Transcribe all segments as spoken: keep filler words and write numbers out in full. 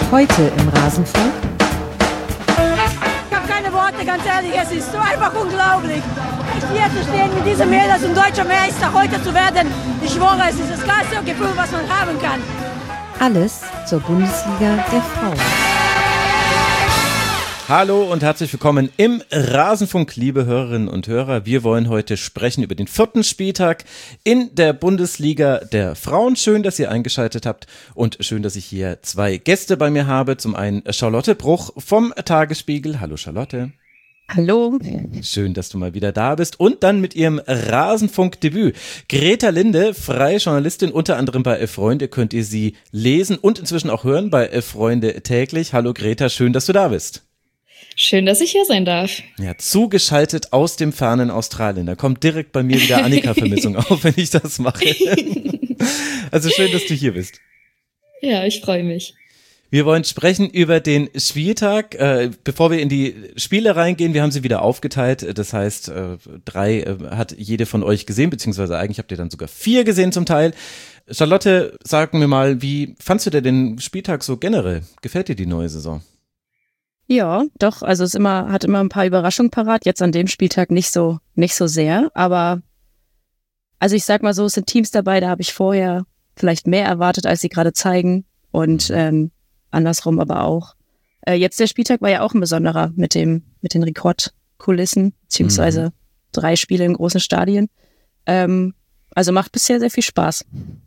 Heute im Rasenfunk. Ich habe keine Worte, ganz ehrlich, es ist so einfach unglaublich. Hier zu stehen mit diesem Mädels und deutscher Meister heute zu werden, ich schwöre, es ist das geilste Gefühl, was man haben kann. Alles zur Bundesliga der Frauen. Hallo und herzlich willkommen im Rasenfunk, liebe Hörerinnen und Hörer. Wir wollen heute sprechen über den vierten Spieltag in der Bundesliga der Frauen. Schön, dass ihr eingeschaltet habt und schön, dass ich hier zwei Gäste bei mir habe. Zum einen Charlotte Bruch vom Tagesspiegel. Hallo Charlotte. Hallo. Schön, dass du mal wieder da bist. Und dann mit ihrem Rasenfunk-Debüt. Greta Linde, freie Journalistin, unter anderem bei Elf Freunde, könnt ihr sie lesen und inzwischen auch hören bei Elf Freunde täglich. Hallo Greta, schön, dass du da bist. Schön, dass ich hier sein darf. Ja, zugeschaltet aus dem fernen Australien. Da kommt direkt bei mir wieder Annika-Vermissung auf, wenn ich das mache. Also schön, dass du hier bist. Ja, ich freue mich. Wir wollen sprechen über den Spieltag. Äh, bevor wir in die Spiele reingehen, wir haben sie wieder aufgeteilt. Das heißt, äh, drei äh, hat jede von euch gesehen, beziehungsweise eigentlich habt ihr dann sogar vier gesehen zum Teil. Charlotte, sag mir mal, wie fandst du dir den Spieltag so generell? Gefällt dir die neue Saison? Ja, doch, also es immer, hat immer ein paar Überraschungen parat, jetzt an dem Spieltag nicht so, nicht so sehr, aber also ich sag mal so, es sind Teams dabei, da habe ich vorher vielleicht mehr erwartet, als sie gerade zeigen und ähm, andersrum aber auch. Äh, jetzt der Spieltag war ja auch ein besonderer mit dem, mit den Rekordkulissen, beziehungsweise mhm. drei Spiele in großen Stadien. Ähm, also macht bisher sehr viel Spaß.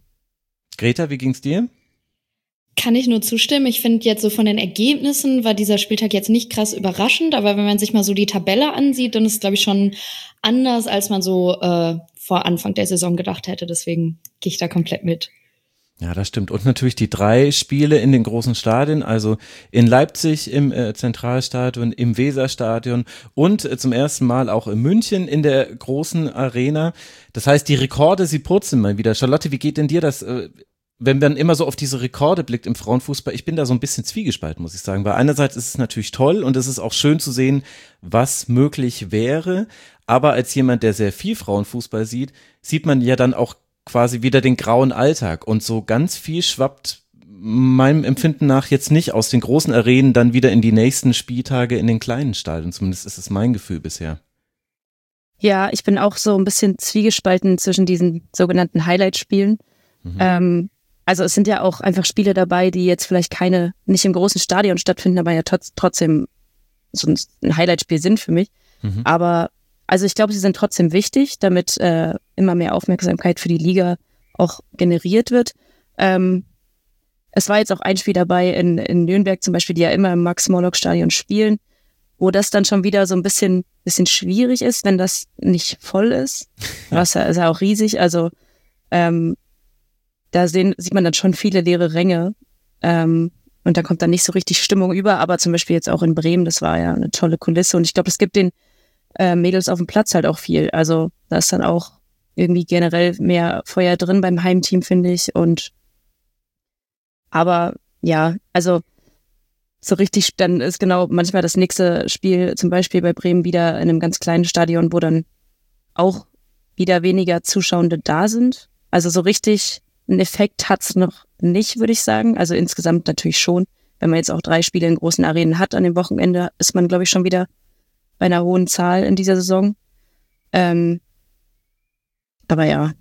Greta, wie ging's dir? Kann ich nur zustimmen. Ich finde jetzt so von den Ergebnissen war dieser Spieltag jetzt nicht krass überraschend, aber wenn man sich mal so die Tabelle ansieht, dann ist es, glaube ich, schon anders, als man so äh, vor Anfang der Saison gedacht hätte. Deswegen gehe ich da komplett mit. Ja, das stimmt. Und natürlich die drei Spiele in den großen Stadien, also in Leipzig im äh, Zentralstadion, im Weserstadion und äh, zum ersten Mal auch in München in der großen Arena. Das heißt, die Rekorde, sie purzeln mal wieder. Charlotte, wie geht denn dir das? Äh, Wenn man immer so auf diese Rekorde blickt im Frauenfußball, ich bin da so ein bisschen zwiegespalten, muss ich sagen, weil einerseits ist es natürlich toll und es ist auch schön zu sehen, was möglich wäre, aber als jemand, der sehr viel Frauenfußball sieht, sieht man ja dann auch quasi wieder den grauen Alltag und so ganz viel schwappt meinem Empfinden nach jetzt nicht aus den großen Arenen dann wieder in die nächsten Spieltage in den kleinen Stadien, zumindest ist es mein Gefühl bisher. Ja, ich bin auch so ein bisschen zwiegespalten zwischen diesen sogenannten Highlight-Spielen. Mhm. Ähm, Also es sind ja auch einfach Spiele dabei, die jetzt vielleicht keine, nicht im großen Stadion stattfinden, aber ja trotz, trotzdem so ein Highlight-Spiel sind für mich. Mhm. Aber also ich glaube, sie sind trotzdem wichtig, damit äh, immer mehr Aufmerksamkeit für die Liga auch generiert wird. Ähm, es war jetzt auch ein Spiel dabei in, in Nürnberg zum Beispiel, die ja immer im Max-Morlock-Stadion spielen, wo das dann schon wieder so ein bisschen, bisschen schwierig ist, wenn das nicht voll ist. Das ist ja auch riesig, also ähm, da sehen, sieht man dann schon viele leere Ränge ähm, und da kommt dann nicht so richtig Stimmung über, aber zum Beispiel jetzt auch in Bremen, das war ja eine tolle Kulisse und ich glaube, das gibt den äh, Mädels auf dem Platz halt auch viel, also da ist dann auch irgendwie generell mehr Feuer drin beim Heimteam, finde ich, und aber ja, also so richtig, dann ist genau manchmal das nächste Spiel zum Beispiel bei Bremen wieder in einem ganz kleinen Stadion, wo dann auch wieder weniger Zuschauende da sind, also so richtig einen Effekt hat's noch nicht, würde ich sagen. Also insgesamt natürlich schon. Wenn man jetzt auch drei Spiele in großen Arenen hat an dem Wochenende, ist man, glaube ich, schon wieder bei einer hohen Zahl in dieser Saison. Ähm, aber ja,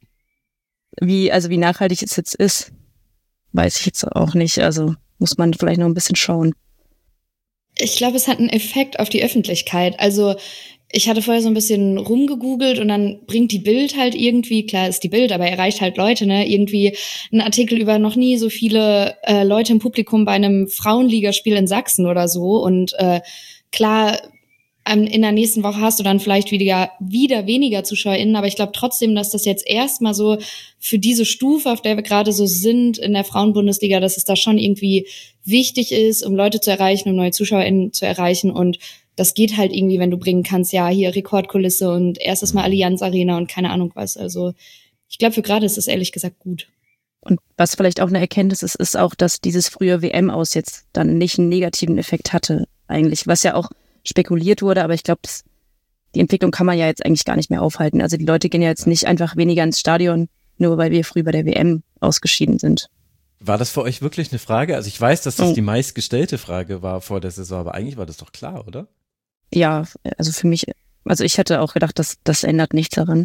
wie, also wie nachhaltig es jetzt ist, weiß ich jetzt auch nicht. Also muss man vielleicht noch ein bisschen schauen. Ich glaube, es hat einen Effekt auf die Öffentlichkeit. Also ich hatte vorher so ein bisschen rumgegoogelt und dann bringt die Bild halt irgendwie, klar ist die Bild, aber erreicht halt Leute, ne, irgendwie ein Artikel über noch nie so viele äh, Leute im Publikum bei einem Frauenligaspiel in Sachsen oder so und äh, klar, ähm, in der nächsten Woche hast du dann vielleicht wieder, wieder weniger ZuschauerInnen, aber ich glaube trotzdem, dass das jetzt erstmal so für diese Stufe, auf der wir gerade so sind in der Frauenbundesliga, dass es da schon irgendwie wichtig ist, um Leute zu erreichen, um neue ZuschauerInnen zu erreichen und das geht halt irgendwie, wenn du bringen kannst, ja, hier Rekordkulisse und erstes Mal Allianz Arena und keine Ahnung was. Also ich glaube, für gerade ist das ehrlich gesagt gut. Und was vielleicht auch eine Erkenntnis ist, ist auch, dass dieses frühe W M-Aus jetzt dann nicht einen negativen Effekt hatte eigentlich, was ja auch spekuliert wurde, aber ich glaube, die Entwicklung kann man ja jetzt eigentlich gar nicht mehr aufhalten. Also die Leute gehen ja jetzt nicht einfach weniger ins Stadion, nur weil wir früh bei der W M ausgeschieden sind. War das für euch wirklich eine Frage? Also ich weiß, dass das Oh. die meistgestellte Frage war vor der Saison, aber eigentlich war das doch klar, oder? Ja, also für mich, also ich hätte auch gedacht, dass das ändert nichts daran.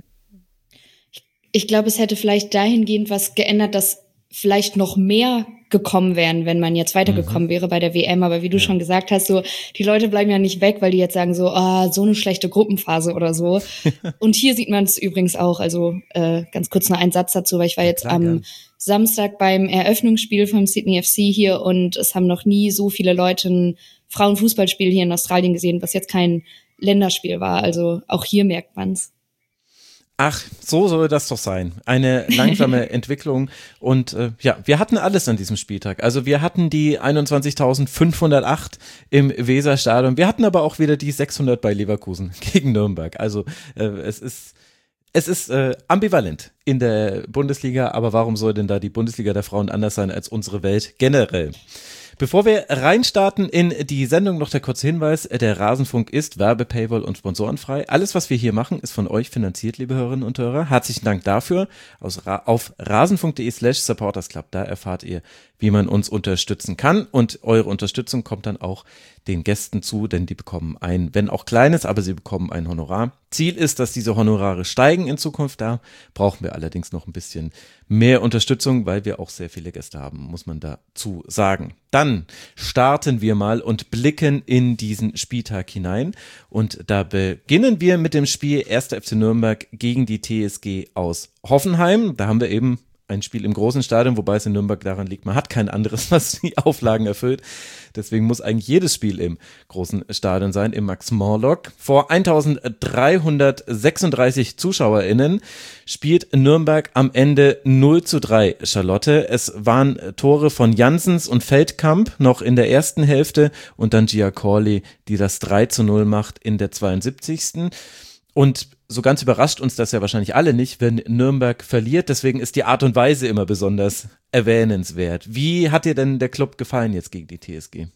Ich glaube, es hätte vielleicht dahingehend was geändert, dass vielleicht noch mehr gekommen wären, wenn man jetzt weitergekommen mhm. wäre bei der W M. Aber wie du ja. schon gesagt hast, so die Leute bleiben ja nicht weg, weil die jetzt sagen so, ah, so eine schlechte Gruppenphase oder so. Und hier sieht man es übrigens auch. Also äh, ganz kurz noch ein Satz dazu, weil ich war jetzt ja, klar, am gern. Samstag beim Eröffnungsspiel vom Sydney F C hier und es haben noch nie so viele Leute ein Frauenfußballspiel hier in Australien gesehen, was jetzt kein Länderspiel war. Also auch hier merkt man's. Ach, so soll das doch sein. Eine langsame Entwicklung und äh, ja, wir hatten alles an diesem Spieltag. Also wir hatten die einundzwanzigtausendfünfhundertacht im Weserstadion. Wir hatten aber auch wieder die sechshundert bei Leverkusen gegen Nürnberg. Also äh, es ist es ist äh, ambivalent in der Bundesliga, aber warum soll denn da die Bundesliga der Frauen anders sein als unsere Welt generell? Bevor wir reinstarten in die Sendung, noch der kurze Hinweis, der Rasenfunk ist Werbe-, Paywall- und sponsorenfrei. Alles, was wir hier machen, ist von euch finanziert, liebe Hörerinnen und Hörer. Herzlichen Dank dafür. Aus, auf rasenfunk.de slash supportersclub, da erfahrt ihr, wie man uns unterstützen kann und eure Unterstützung kommt dann auch den Gästen zu, denn die bekommen ein, wenn auch kleines, aber sie bekommen ein Honorar. Ziel ist, dass diese Honorare steigen in Zukunft, da brauchen wir allerdings noch ein bisschen mehr Unterstützung, weil wir auch sehr viele Gäste haben, muss man dazu sagen. Dann starten wir mal und blicken in diesen Spieltag hinein und da beginnen wir mit dem Spiel erster F C Nürnberg gegen die T S G aus Hoffenheim. Da haben wir eben ein Spiel im großen Stadion, wobei es in Nürnberg daran liegt, man hat kein anderes, was die Auflagen erfüllt. Deswegen muss eigentlich jedes Spiel im großen Stadion sein, im Max-Morlock. Vor eintausenddreihundertsechsunddreißig ZuschauerInnen spielt Nürnberg am Ende null zu drei, Charlotte. Es waren Tore von Janssens und Feldkamp noch in der ersten Hälfte und dann Gia Corley, die das drei zu null macht in der zweiundsiebzigsten Und so ganz überrascht uns das ja wahrscheinlich alle nicht, wenn Nürnberg verliert. Deswegen ist die Art und Weise immer besonders erwähnenswert. Wie hat dir denn der Club gefallen jetzt gegen die T S G?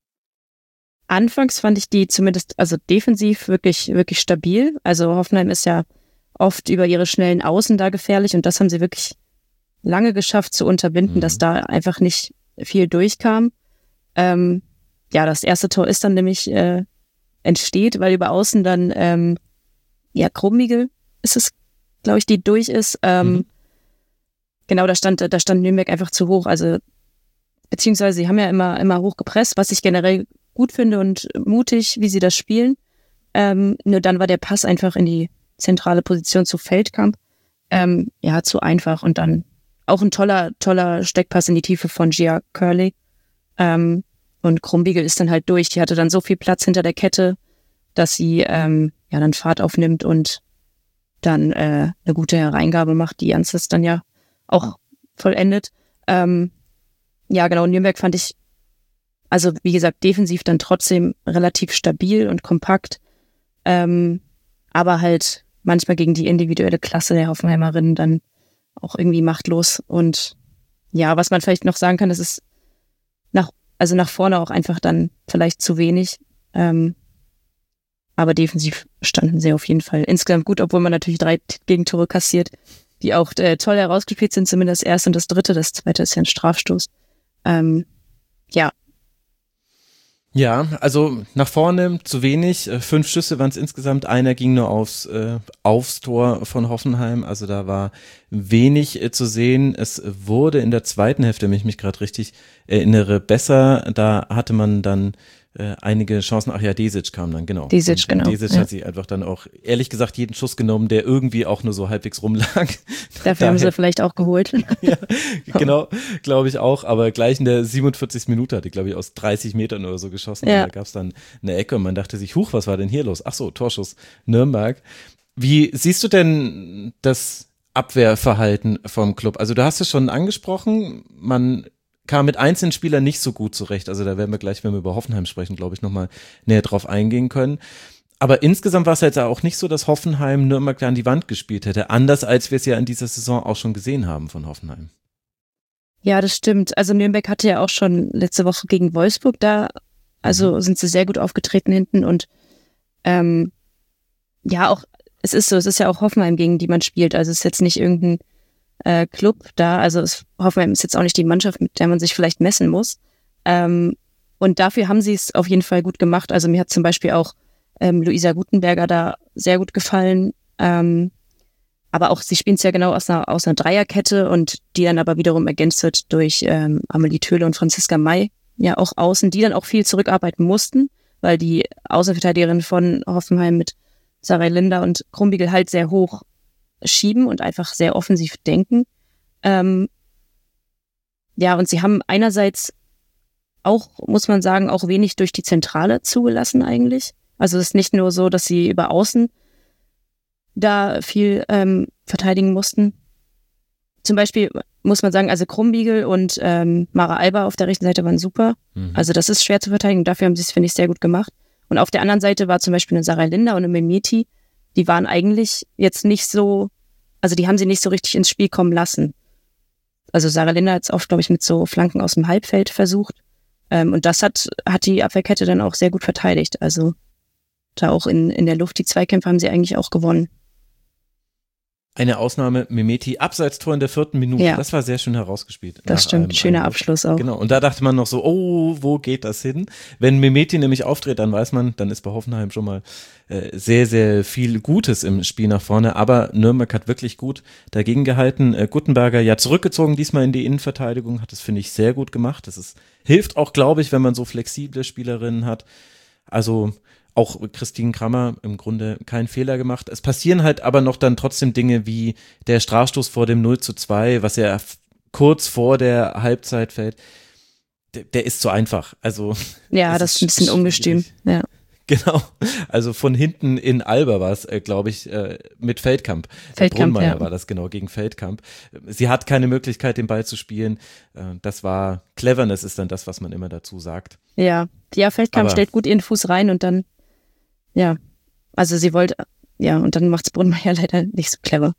Anfangs fand ich die zumindest, also defensiv wirklich, wirklich stabil. Also Hoffenheim ist ja oft über ihre schnellen Außen da gefährlich und das haben sie wirklich lange geschafft zu unterbinden, mhm. dass da einfach nicht viel durchkam. Ähm, ja, das erste Tor ist dann nämlich äh, entsteht, weil über Außen dann ähm, ja, Krummigel ist es, glaube ich, die durch ist. Ähm, mhm. Genau, da stand, da stand Nürnberg einfach zu hoch. Also, beziehungsweise sie haben ja immer, immer hoch gepresst, was ich generell gut finde und mutig, wie sie das spielen. Ähm, nur dann war der Pass einfach in die zentrale Position zu Feldkamp. Ähm, ja, zu einfach. Und dann auch ein toller, toller Steckpass in die Tiefe von Gia Curley. Ähm, und Krummigel ist dann halt durch. Die hatte dann so viel Platz hinter der Kette, dass sie ähm, ja dann Fahrt aufnimmt und dann äh, eine gute Hereingabe macht, die Janssens dann ja auch vollendet. Ähm, ja, genau, Nürnberg fand ich, also wie gesagt, defensiv dann trotzdem relativ stabil und kompakt, ähm, aber halt manchmal gegen die individuelle Klasse der Hoffenheimerinnen dann auch irgendwie machtlos. Und ja, was man vielleicht noch sagen kann, das ist nach, also nach vorne auch einfach dann vielleicht zu wenig. Ähm, Aber defensiv standen sie auf jeden Fall insgesamt gut, obwohl man natürlich drei Gegentore kassiert, die auch äh, toll herausgespielt sind, zumindest das erste und das dritte. Das zweite ist ja ein Strafstoß. Ähm, ja. Ja, also nach vorne zu wenig. Fünf Schüsse waren es insgesamt. Einer ging nur aufs, äh, aufs Tor von Hoffenheim. Also da war wenig äh, zu sehen. Es wurde in der zweiten Hälfte, wenn ich mich gerade richtig erinnere, besser. Da hatte man dann Äh, einige Chancen, ach ja, Desic kam dann, genau. Desic, genau. Desic ja. hat sich einfach dann auch, ehrlich gesagt, jeden Schuss genommen, der irgendwie auch nur so halbwegs rumlag. Dafür haben sie vielleicht auch geholt. Ja, genau, glaube ich auch, aber gleich in der siebenundvierzigsten Minute hat die, glaube ich, aus dreißig Metern oder so geschossen. Ja. Und da gab es dann eine Ecke und man dachte sich, huch, was war denn hier los? Ach so, Torschuss Nürnberg. Wie siehst du denn das Abwehrverhalten vom Club? Also du hast es schon angesprochen, man kam mit einzelnen Spielern nicht so gut zurecht. Also da werden wir gleich, wenn wir über Hoffenheim sprechen, glaube ich, nochmal näher drauf eingehen können. Aber insgesamt war es jetzt auch nicht so, dass Hoffenheim Nürnberg da an die Wand gespielt hätte. Anders als wir es ja in dieser Saison auch schon gesehen haben von Hoffenheim. Ja, das stimmt. Also Nürnberg hatte ja auch schon letzte Woche gegen Wolfsburg da. Also sind sie sehr gut aufgetreten hinten. Und ähm, ja, auch es ist so, es ist ja auch Hoffenheim, gegen die man spielt. Also es ist jetzt nicht irgendein äh, Club da. Also es, Hoffenheim ist jetzt auch nicht die Mannschaft, mit der man sich vielleicht messen muss. Ähm, und dafür haben sie es auf jeden Fall gut gemacht. Also mir hat zum Beispiel auch ähm, Luisa Gutenberger da sehr gut gefallen. Ähm, aber auch, sie spielen es ja genau aus einer, aus einer Dreierkette und die dann aber wiederum ergänzt wird durch ähm, Amelie Töhle und Franziska May, ja auch außen, die dann auch viel zurückarbeiten mussten, weil die Außenverteidigerin von Hoffenheim mit Sarah Linder und Krumbiegel halt sehr hoch schieben und einfach sehr offensiv denken. Ähm, ja, und sie haben einerseits auch, muss man sagen, auch wenig durch die Zentrale zugelassen eigentlich. Also es ist nicht nur so, dass sie über Außen da viel ähm, verteidigen mussten. Zum Beispiel muss man sagen, also Krumbiegel und ähm, Mara Alba auf der rechten Seite waren super. Mhm. Also das ist schwer zu verteidigen. Dafür haben sie es, finde ich, sehr gut gemacht. Und auf der anderen Seite war zum Beispiel eine Sarah Linder und eine Mehmeti, die waren eigentlich jetzt nicht so, also die haben sie nicht so richtig ins Spiel kommen lassen. Also Sarah Linder hat es oft, glaube ich, mit so Flanken aus dem Halbfeld versucht. Ähm, und das hat, hat die Abwehrkette dann auch sehr gut verteidigt. Also da auch in, in der Luft, die Zweikämpfe haben sie eigentlich auch gewonnen. Eine Ausnahme, Mehmeti, Abseitstor in der vierten Minute. Ja. Das war sehr schön herausgespielt. Das stimmt, einem, schöner einem Abschluss auch. Genau, und da dachte man noch so, oh, wo geht das hin? Wenn Mehmeti nämlich auftritt, dann weiß man, dann ist bei Hoffenheim schon mal äh, sehr, sehr viel Gutes im Spiel nach vorne. Aber Nürnberg hat wirklich gut dagegen gehalten. Äh, Gutenberger ja zurückgezogen, diesmal in die Innenverteidigung, hat das, finde ich, sehr gut gemacht. Das ist, hilft auch, glaube ich, wenn man so flexible Spielerinnen hat. Also auch Christine Krammer im Grunde keinen Fehler gemacht. Es passieren halt aber noch dann trotzdem Dinge wie der Strafstoß vor dem null zu zwei, was ja kurz vor der Halbzeit fällt. Der, der ist zu einfach. Also ja, das ist ein bisschen ungestüm. Ja. Genau, also von hinten in Alba war es, äh, glaube ich, äh, mit Feldkamp. Feldkamp, Brunmeier ja. war das genau, gegen Feldkamp. Sie hat keine Möglichkeit, den Ball zu spielen. Äh, das war Cleverness, ist dann das, was man immer dazu sagt. Ja, ja, Feldkamp Aber stellt gut ihren Fuß rein und dann, ja, also sie wollte, ja, und dann macht's Brunmeier leider nicht so clever.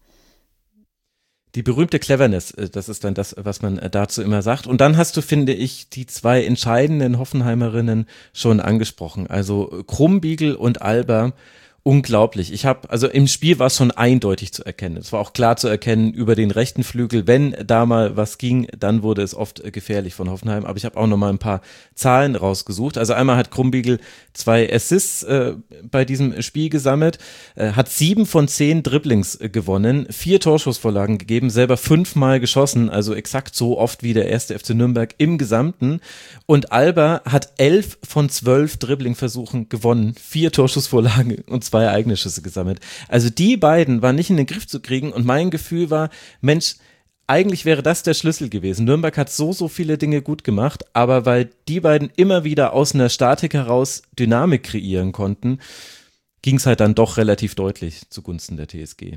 Die berühmte Cleverness, das ist dann das, was man dazu immer sagt. Und dann hast du, finde ich, die zwei entscheidenden Hoffenheimerinnen schon angesprochen. Also Krumbiegel und Alba, unglaublich. Ich habe, also im Spiel war es schon eindeutig zu erkennen. Es war auch klar zu erkennen über den rechten Flügel, wenn da mal was ging, dann wurde es oft gefährlich von Hoffenheim. Aber ich habe auch noch mal ein paar Zahlen rausgesucht. Also einmal hat Krumbiegel zwei Assists äh, bei diesem Spiel gesammelt, äh, hat sieben von zehn Dribblings äh, gewonnen, vier Torschussvorlagen gegeben, selber fünfmal geschossen, also exakt so oft wie der erste F C Nürnberg im Gesamten. Und Alba hat elf von zwölf Dribblingversuchen gewonnen, vier Torschussvorlagen und zwei eigene Schüsse gesammelt. Also die beiden waren nicht in den Griff zu kriegen und mein Gefühl war, Mensch, eigentlich wäre das der Schlüssel gewesen. Nürnberg hat so, so viele Dinge gut gemacht, aber weil die beiden immer wieder aus einer Statik heraus Dynamik kreieren konnten, ging es halt dann doch relativ deutlich zugunsten der T S G.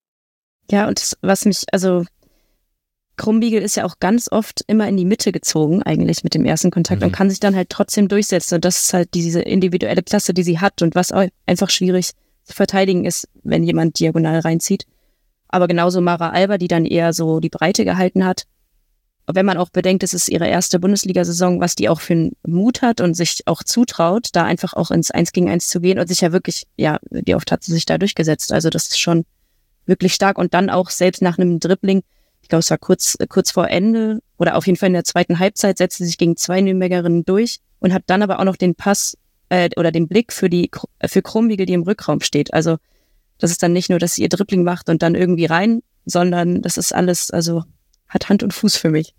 Ja, und das, was mich, also Krumbiegel ist ja auch ganz oft immer in die Mitte gezogen, eigentlich mit dem ersten Kontakt mhm. und kann sich dann halt trotzdem durchsetzen. Und das ist halt diese individuelle Klasse, die sie hat und was auch einfach schwierig zu verteidigen ist, wenn jemand diagonal reinzieht. Aber genauso Mara Alba, die dann eher so die Breite gehalten hat. Wenn man auch bedenkt, es ist ihre erste Bundesliga-Saison, was die auch für einen Mut hat und sich auch zutraut, da einfach auch ins Eins gegen Eins zu gehen und sich ja wirklich, ja, wie oft hat sie sich da durchgesetzt. Also das ist schon wirklich stark. Und dann auch selbst nach einem Dribbling, ich glaube, es war kurz, kurz vor Ende oder auf jeden Fall in der zweiten Halbzeit, setzte sie sich gegen zwei Nürnbergerinnen durch und hat dann aber auch noch den Pass äh, oder den Blick für die für Krumbiegel, die im Rückraum steht. Also das ist dann nicht nur, dass sie ihr Dribbling macht und dann irgendwie rein, sondern das ist alles, also hat Hand und Fuß für mich.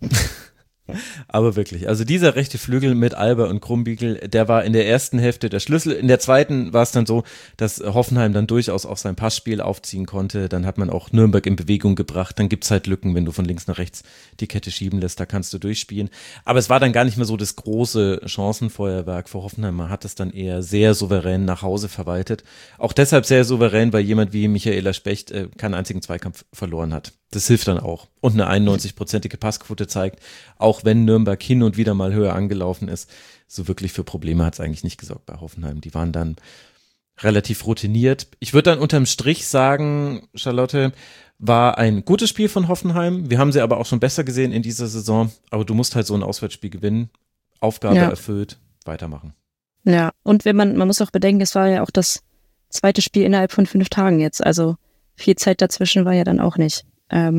Aber wirklich, also dieser rechte Flügel mit Alba und Krumbiegel, der war in der ersten Hälfte der Schlüssel. In der zweiten war es dann so, dass Hoffenheim dann durchaus auf sein Passspiel aufziehen konnte. Dann hat man auch Nürnberg in Bewegung gebracht. Dann gibt's halt Lücken, wenn du von links nach rechts die Kette schieben lässt, da kannst du durchspielen. Aber es war dann gar nicht mehr so das große Chancenfeuerwerk für Hoffenheim. Man hat es dann eher sehr souverän nach Hause verwaltet. Auch deshalb sehr souverän, weil jemand wie Michaela Specht äh, keinen einzigen Zweikampf verloren hat. Das hilft dann auch. Und eine einundneunzig-prozentige Passquote zeigt, auch wenn Nürnberg hin und wieder mal höher angelaufen ist, so wirklich für Probleme hat es eigentlich nicht gesorgt bei Hoffenheim. Die waren dann relativ routiniert. Ich würde dann unterm Strich sagen, Charlotte, war ein gutes Spiel von Hoffenheim. Wir haben sie aber auch schon besser gesehen in dieser Saison. Aber du musst halt so ein Auswärtsspiel gewinnen. Aufgabe ja. erfüllt, weitermachen. Ja, und wenn man, man muss auch bedenken, es war ja auch das zweite Spiel innerhalb von fünf Tagen jetzt. Also viel Zeit dazwischen war ja dann auch nicht. Ähm,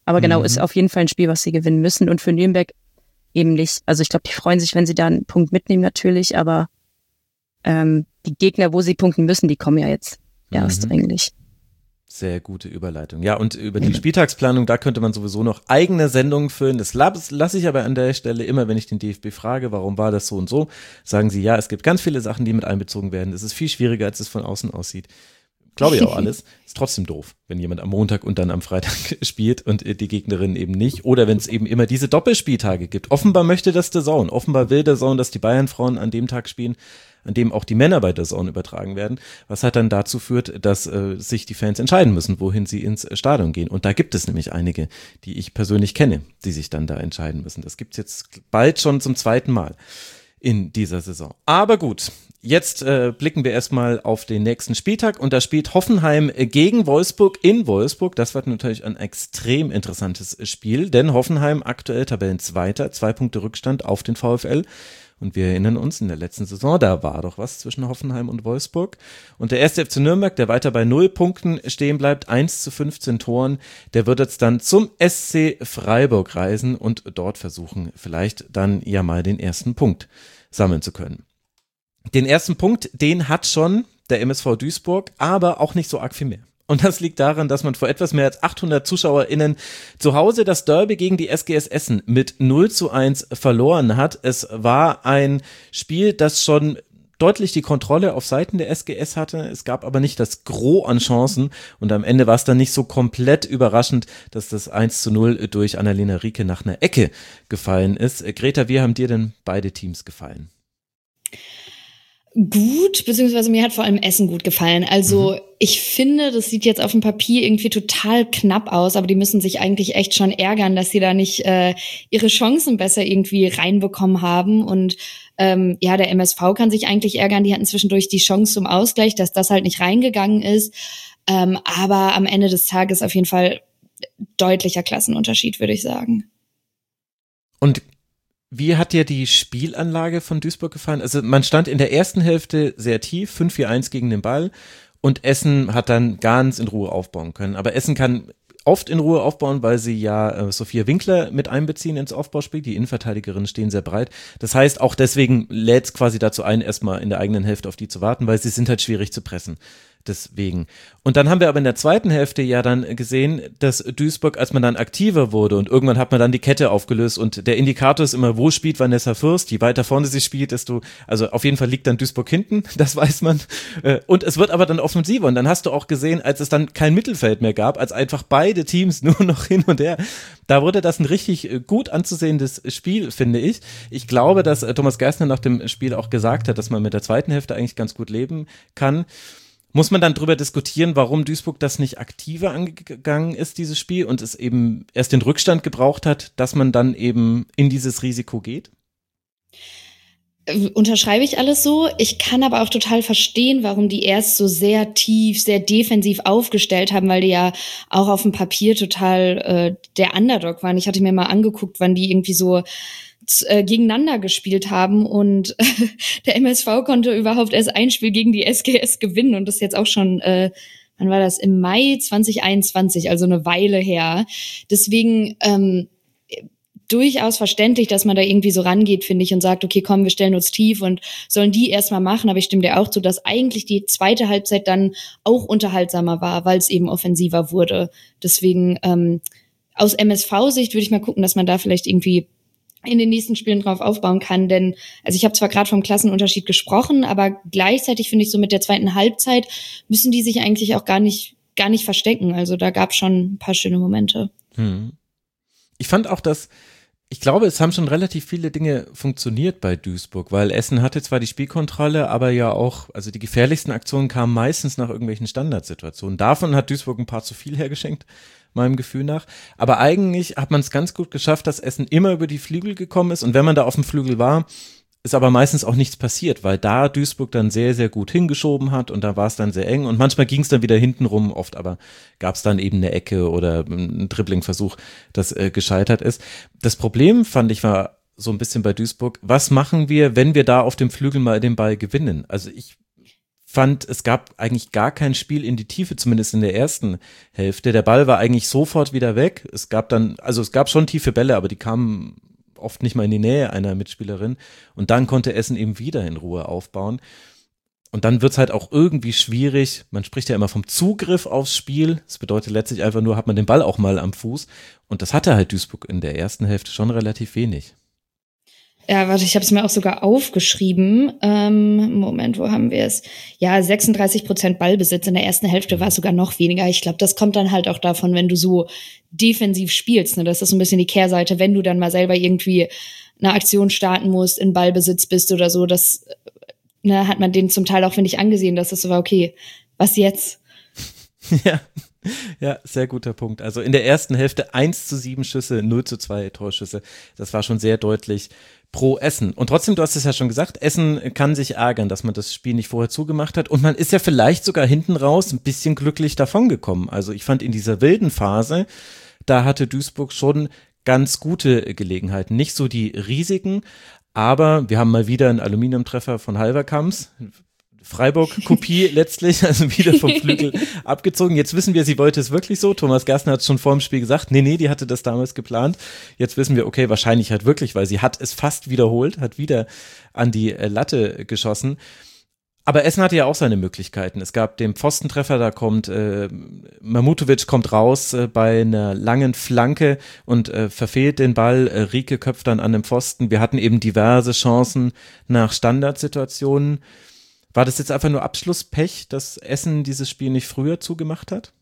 Aber genau, Mhm. ist auf jeden Fall ein Spiel, was sie gewinnen müssen. Und für Nürnberg eben nicht. Also ich glaube, die freuen sich, wenn sie da einen Punkt mitnehmen natürlich, aber ähm, die Gegner, wo sie punkten müssen, die kommen ja jetzt erst Mhm. eigentlich. Sehr gute Überleitung. Ja, und über die Spieltagsplanung, da könnte man sowieso noch eigene Sendungen füllen. Das lasse ich aber an der Stelle immer, wenn ich den D F B frage, warum war das so und so, sagen sie, ja, es gibt ganz viele Sachen, die mit einbezogen werden. Es ist viel schwieriger, als es von außen aussieht. Glaube ich auch alles. Ist trotzdem doof, wenn jemand am Montag und dann am Freitag spielt und die Gegnerin eben nicht. Oder wenn es eben immer diese Doppelspieltage gibt. Offenbar möchte das der DAZN. Offenbar will der DAZN, dass die Bayern-Frauen an dem Tag spielen, an dem auch die Männer bei der DAZN übertragen werden, was halt dann dazu führt, dass äh, sich die Fans entscheiden müssen, wohin sie ins Stadion gehen. Und da gibt es nämlich einige, die ich persönlich kenne, die sich dann da entscheiden müssen. Das gibt's jetzt bald schon zum zweiten Mal in dieser Saison. Aber gut, jetzt äh, blicken wir erstmal auf den nächsten Spieltag und da spielt Hoffenheim gegen Wolfsburg in Wolfsburg. Das wird natürlich ein extrem interessantes Spiel, denn Hoffenheim aktuell Tabellenzweiter, zwei Punkte Rückstand auf den VfL. Und wir erinnern uns, in der letzten Saison, da war doch was zwischen Hoffenheim und Wolfsburg. Und der erste F C Nürnberg, der weiter bei null Punkten stehen bleibt, eins zu fünfzehn Toren, der wird jetzt dann zum S C Freiburg reisen und dort versuchen, vielleicht dann ja mal den ersten Punkt sammeln zu können. Den ersten Punkt, den hat schon der M S V Duisburg, aber auch nicht so arg viel mehr. Und das liegt daran, dass man vor etwas mehr als achthundert ZuschauerInnen zu Hause das Derby gegen die S G S Essen mit null zu eins verloren hat. Es war ein Spiel, das schon deutlich die Kontrolle auf Seiten der S G S hatte. Es gab aber nicht das Gros an Chancen und am Ende war es dann nicht so komplett überraschend, dass das eins zu null durch Annalena Rieke nach einer Ecke gefallen ist. Greta, wie haben dir denn beide Teams gefallen? Gut, beziehungsweise mir hat vor allem Essen gut gefallen. Also mhm. ich finde, das sieht jetzt auf dem Papier irgendwie total knapp aus, aber die müssen sich eigentlich echt schon ärgern, dass sie da nicht äh, ihre Chancen besser irgendwie reinbekommen haben. Und ähm, ja, der M S V kann sich eigentlich ärgern, die hatten zwischendurch die Chance zum Ausgleich, dass das halt nicht reingegangen ist. Ähm, aber am Ende des Tages auf jeden Fall deutlicher Klassenunterschied, würde ich sagen. Und wie hat dir die Spielanlage von Duisburg gefallen? Also man stand in der ersten Hälfte sehr tief, fünf vier eins gegen den Ball und Essen hat dann ganz in Ruhe aufbauen können. Aber Essen kann oft in Ruhe aufbauen, weil sie ja äh, Sophia Winkler mit einbeziehen ins Aufbauspiel. Die Innenverteidigerinnen stehen sehr breit. Das heißt, auch deswegen lädt es quasi dazu ein, erstmal in der eigenen Hälfte auf die zu warten, weil sie sind halt schwierig zu pressen. Deswegen. Und dann haben wir aber in der zweiten Hälfte ja dann gesehen, dass Duisburg, als man dann aktiver wurde und irgendwann hat man dann die Kette aufgelöst und der Indikator ist immer, wo spielt Vanessa Fürst? Je weiter vorne sie spielt, desto, also auf jeden Fall liegt dann Duisburg hinten, das weiß man. Und es wird aber dann offensiver und dann hast du auch gesehen, als es dann kein Mittelfeld mehr gab, als einfach beide Teams nur noch hin und her, da wurde das ein richtig gut anzusehendes Spiel, finde ich. Ich glaube, dass Thomas Geisner nach dem Spiel auch gesagt hat, dass man mit der zweiten Hälfte eigentlich ganz gut leben kann. Muss man dann drüber diskutieren, warum Duisburg das nicht aktiver angegangen ist, dieses Spiel, und es eben erst den Rückstand gebraucht hat, dass man dann eben in dieses Risiko geht? Unterschreibe ich alles so. Ich kann aber auch total verstehen, warum die erst so sehr tief, sehr defensiv aufgestellt haben, weil die ja auch auf dem Papier total äh, der Underdog waren. Ich hatte mir mal angeguckt, wann die irgendwie so äh, gegeneinander gespielt haben und äh, der M S V konnte überhaupt erst ein Spiel gegen die S G S gewinnen und das ist jetzt auch schon, äh, wann war das? Im Mai zwanzig einundzwanzig, also eine Weile her. Deswegen ähm, durchaus verständlich, dass man da irgendwie so rangeht, finde ich, und sagt, okay, komm, wir stellen uns tief und sollen die erstmal machen, aber ich stimme dir auch zu, dass eigentlich die zweite Halbzeit dann auch unterhaltsamer war, weil es eben offensiver wurde. Deswegen ähm, aus M S V-Sicht würde ich mal gucken, dass man da vielleicht irgendwie in den nächsten Spielen drauf aufbauen kann, denn also ich habe zwar gerade vom Klassenunterschied gesprochen, aber gleichzeitig finde ich so mit der zweiten Halbzeit müssen die sich eigentlich auch gar nicht gar nicht verstecken. Also da gab es schon ein paar schöne Momente. Hm. Ich fand auch, dass Ich glaube, es haben schon relativ viele Dinge funktioniert bei Duisburg, weil Essen hatte zwar die Spielkontrolle, aber ja auch, also die gefährlichsten Aktionen kamen meistens nach irgendwelchen Standardsituationen. Davon hat Duisburg ein paar zu viel hergeschenkt, meinem Gefühl nach. Aber eigentlich hat man es ganz gut geschafft, dass Essen immer über die Flügel gekommen ist. Und wenn man da auf dem Flügel war, ist aber meistens auch nichts passiert, weil da Duisburg dann sehr, sehr gut hingeschoben hat und da war es dann sehr eng und manchmal ging es dann wieder hinten rum, oft aber gab es dann eben eine Ecke oder einen Dribbling-Versuch, das äh, gescheitert ist. Das Problem, fand ich, war so ein bisschen bei Duisburg, was machen wir, wenn wir da auf dem Flügel mal den Ball gewinnen? Also ich fand, es gab eigentlich gar kein Spiel in die Tiefe, zumindest in der ersten Hälfte. Der Ball war eigentlich sofort wieder weg. Es gab dann, also es gab schon tiefe Bälle, aber die kamen oft nicht mal in die Nähe einer Mitspielerin. Und dann konnte Essen eben wieder in Ruhe aufbauen. Und dann wird's halt auch irgendwie schwierig. Man spricht ja immer vom Zugriff aufs Spiel. Das bedeutet letztlich einfach nur, hat man den Ball auch mal am Fuß. Und das hatte halt Duisburg in der ersten Hälfte schon relativ wenig. Ja, warte, ich habe es mir auch sogar aufgeschrieben. Ähm, Moment, wo haben wir es? Ja, sechsunddreißig Prozent Ballbesitz. In der ersten Hälfte war es sogar noch weniger. Ich glaube, das kommt dann halt auch davon, wenn du so defensiv spielst. Ne? Das ist so ein bisschen die Kehrseite. Wenn du dann mal selber irgendwie eine Aktion starten musst, in Ballbesitz bist oder so, das ne, hat man denen zum Teil auch, finde ich, angesehen, dass das so war, okay, was jetzt? Ja. Ja, sehr guter Punkt. Also in der ersten Hälfte eins zu sieben Schüsse, null zu zwei Torschüsse. Das war schon sehr deutlich pro Essen. Und trotzdem, du hast es ja schon gesagt, Essen kann sich ärgern, dass man das Spiel nicht vorher zugemacht hat. Und man ist ja vielleicht sogar hinten raus ein bisschen glücklich davongekommen. Also ich fand in dieser wilden Phase, da hatte Duisburg schon ganz gute Gelegenheiten. Nicht so die riesigen, aber wir haben mal wieder einen Aluminiumtreffer von Halverkamps. Freiburg-Kopie letztlich, also wieder vom Flügel abgezogen. Jetzt wissen wir, sie wollte es wirklich so. Thomas Gerstner hat es schon vor dem Spiel gesagt. Nee, nee, die hatte das damals geplant. Jetzt wissen wir, okay, wahrscheinlich halt wirklich, weil sie hat es fast wiederholt, hat wieder an die äh, Latte geschossen. Aber Essen hatte ja auch seine Möglichkeiten. Es gab den Pfostentreffer, da kommt äh, Mamutovic kommt raus äh, bei einer langen Flanke und äh, verfehlt den Ball. Äh, Rieke köpft dann an den Pfosten. Wir hatten eben diverse Chancen nach Standardsituationen. War das jetzt einfach nur Abschlusspech, dass Essen dieses Spiel nicht früher zugemacht hat?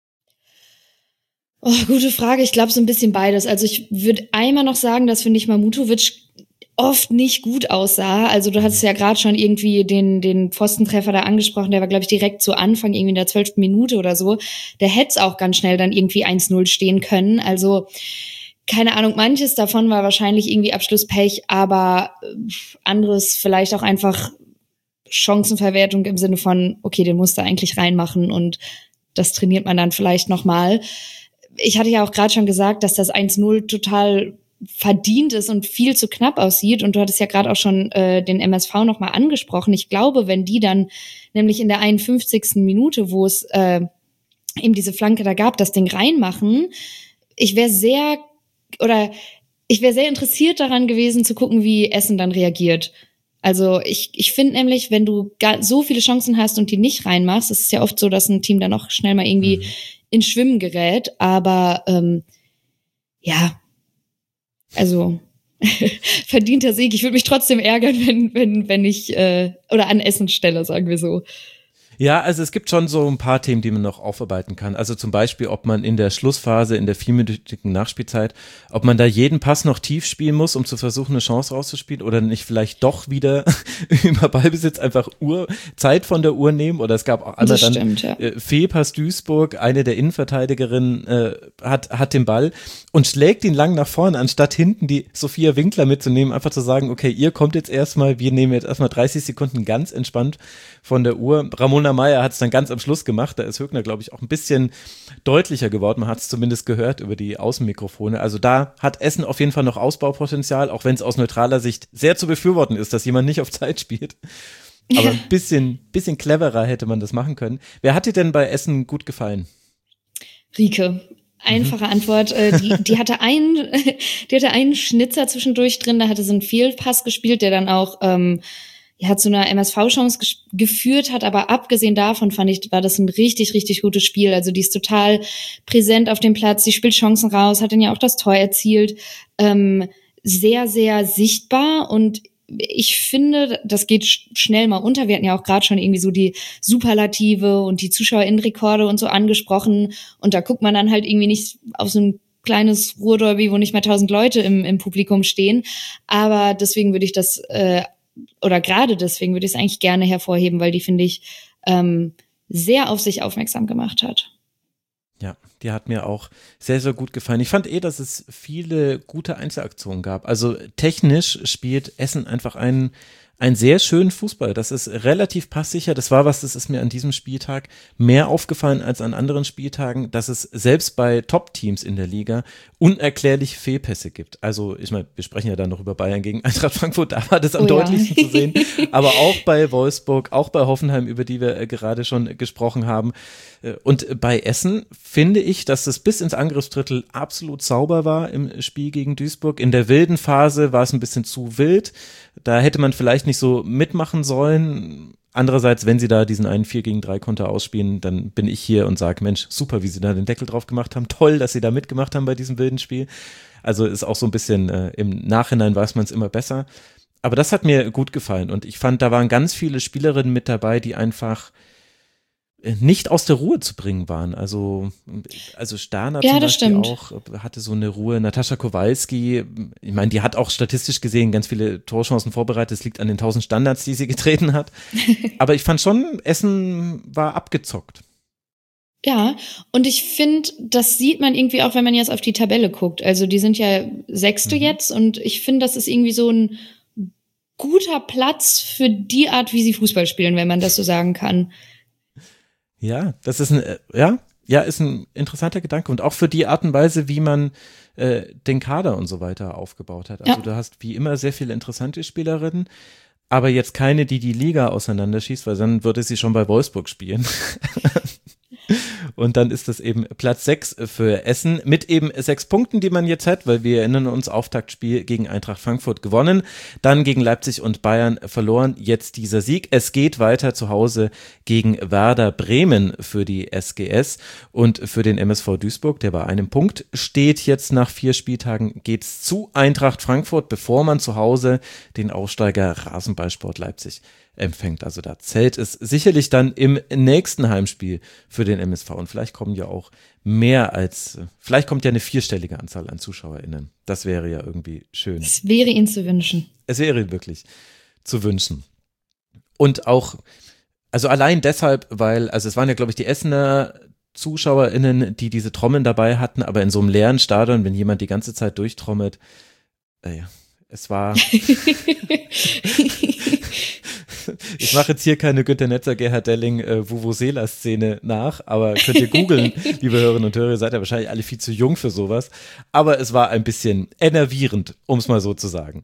Oh, gute Frage. Ich glaube so ein bisschen beides. Also ich würde einmal noch sagen, dass, finde ich, Mamutovic oft nicht gut aussah. Also du hattest ja gerade schon irgendwie den den Pfostentreffer da angesprochen. Der war, glaube ich, direkt zu Anfang, irgendwie in der zwölften Minute oder so. Der hätte es auch ganz schnell dann irgendwie eins null stehen können. Also keine Ahnung, manches davon war wahrscheinlich irgendwie Abschlusspech, aber anderes vielleicht auch einfach Chancenverwertung im Sinne von, okay, den musst du eigentlich reinmachen und das trainiert man dann vielleicht nochmal. Ich hatte ja auch gerade schon gesagt, dass das eins null total verdient ist und viel zu knapp aussieht und du hattest ja gerade auch schon äh, den M S V nochmal angesprochen. Ich glaube, wenn die dann nämlich in der einundfünfzigsten Minute, wo es äh, eben diese Flanke da gab, das Ding reinmachen, ich wäre sehr oder ich wäre sehr interessiert daran gewesen zu gucken, wie Essen dann reagiert. Also ich ich finde nämlich, wenn du gar so viele Chancen hast und die nicht reinmachst, es ist ja oft so, dass ein Team dann auch schnell mal irgendwie mhm. ins Schwimmen gerät, aber ähm, ja, also verdienter Sieg. Ich würde mich trotzdem ärgern, wenn wenn wenn ich äh, oder an Essen stelle, sagen wir so. Ja, also es gibt schon so ein paar Themen, die man noch aufarbeiten kann. Also zum Beispiel, ob man in der Schlussphase, in der vierminütigen Nachspielzeit, ob man da jeden Pass noch tief spielen muss, um zu versuchen, eine Chance rauszuspielen oder nicht vielleicht doch wieder über Ballbesitz einfach Uhr, Zeit von der Uhr nehmen. Oder es gab auch einmal dann stimmt, ja. äh, Fehlpass Duisburg, eine der Innenverteidigerinnen äh, hat, hat den Ball und schlägt ihn lang nach vorne, anstatt hinten die Sophia Winkler mitzunehmen, einfach zu sagen, okay, ihr kommt jetzt erstmal, wir nehmen jetzt erstmal dreißig Sekunden ganz entspannt von der Uhr. Ramona Meyer hat es dann ganz am Schluss gemacht, da ist Högner, glaube ich, auch ein bisschen deutlicher geworden, man hat es zumindest gehört über die Außenmikrofone, also da hat Essen auf jeden Fall noch Ausbaupotenzial, auch wenn es aus neutraler Sicht sehr zu befürworten ist, dass jemand nicht auf Zeit spielt, aber ein bisschen, bisschen cleverer hätte man das machen können. Wer hat dir denn bei Essen gut gefallen? Rieke. Einfache mhm. Antwort. Äh, die, die hatte einen, die hatte einen Schnitzer zwischendurch drin, da hatte sie einen Fehlpass gespielt, der dann auch ähm, ja, hat zu einer M S V-Chance ges- geführt hat, aber abgesehen davon fand ich, war das ein richtig, richtig gutes Spiel. Also die ist total präsent auf dem Platz, die spielt Chancen raus, hat dann ja auch das Tor erzielt, ähm, sehr, sehr sichtbar und ich finde, das geht sch- schnell mal unter. Wir hatten ja auch gerade schon irgendwie so die Superlative und die ZuschauerInnenrekorde und so angesprochen und da guckt man dann halt irgendwie nicht auf so ein kleines Ruhrderby, wo nicht mehr tausend Leute im, im Publikum stehen, aber deswegen würde ich das äh, oder gerade deswegen würde ich es eigentlich gerne hervorheben, weil die, finde ich, ähm, sehr auf sich aufmerksam gemacht hat. Ja, die hat mir auch sehr, sehr gut gefallen. Ich fand eh, dass es viele gute Einzelaktionen gab. Also technisch spielt Essen einfach einen, einen sehr schönen Fußball. Das ist relativ passsicher. Das war was, das ist mir an diesem Spieltag mehr aufgefallen als an anderen Spieltagen, dass es selbst bei Top-Teams in der Liga unerklärliche Fehlpässe gibt. Also ich meine, wir sprechen ja dann noch über Bayern gegen Eintracht Frankfurt, da war das am oh, deutlichsten ja. zu sehen. Aber auch bei Wolfsburg, auch bei Hoffenheim, über die wir äh, gerade schon gesprochen haben. Und bei Essen finde ich, dass es bis ins Angriffsdrittel absolut sauber war im Spiel gegen Duisburg. In der wilden Phase war es ein bisschen zu wild. Da hätte man vielleicht nicht so mitmachen sollen. Andererseits, wenn sie da diesen einen vier gegen drei Konter ausspielen, dann bin ich hier und sage, Mensch, super, wie sie da den Deckel drauf gemacht haben. Toll, dass sie da mitgemacht haben bei diesem wilden Spiel. Also ist auch so ein bisschen, äh, im Nachhinein weiß man es immer besser. Aber das hat mir gut gefallen. Und ich fand, da waren ganz viele Spielerinnen mit dabei, die einfach nicht aus der Ruhe zu bringen waren. Also, also Stana ja, zum Beispiel stimmt. auch hatte so eine Ruhe. Natascha Kowalski, ich meine, die hat auch statistisch gesehen ganz viele Torchancen vorbereitet. Es liegt an den tausend Standards, die sie getreten hat. Aber ich fand schon, Essen war abgezockt. Ja, und ich finde, das sieht man irgendwie auch, wenn man jetzt auf die Tabelle guckt. Also die sind ja Sechste mhm. jetzt und ich finde, das ist irgendwie so ein guter Platz für die Art, wie sie Fußball spielen, wenn man das so sagen kann. Ja, das ist ein, ja, ja, ist ein interessanter Gedanke und auch für die Art und Weise, wie man äh, den Kader und so weiter aufgebaut hat. Also ja. du hast wie immer sehr viele interessante Spielerinnen, aber jetzt keine, die die Liga auseinanderschießt, weil dann würde sie schon bei Wolfsburg spielen. Und dann ist das eben Platz sechs für Essen mit eben sechs Punkten, die man jetzt hat, weil wir erinnern uns, Auftaktspiel gegen Eintracht Frankfurt gewonnen, dann gegen Leipzig und Bayern verloren, jetzt dieser Sieg. Es geht weiter zu Hause gegen Werder Bremen für die S G S und für den M S V Duisburg, der bei einem Punkt steht jetzt nach vier Spieltagen, geht's zu Eintracht Frankfurt, bevor man zu Hause den Aufsteiger Rasenballsport Leipzig empfängt. Also da zählt es sicherlich dann im nächsten Heimspiel für den M S V und vielleicht kommen ja auch mehr als, vielleicht kommt ja eine vierstellige Anzahl an ZuschauerInnen. Das wäre ja irgendwie schön. Es wäre ihnen zu wünschen. Es wäre ihnen wirklich zu wünschen. Und auch, also allein deshalb, weil, also es waren ja glaube ich die Essener ZuschauerInnen, die diese Trommeln dabei hatten, aber in so einem leeren Stadion, wenn jemand die ganze Zeit durchtrommelt, äh, ja, es war ich mache jetzt hier keine Günter Netzer, Gerhard Delling, äh, Vuvuzela-Szene nach, aber könnt ihr googeln, liebe Hörerinnen und Hörer, ihr seid ja wahrscheinlich alle viel zu jung für sowas, aber es war ein bisschen enervierend, um es mal so zu sagen.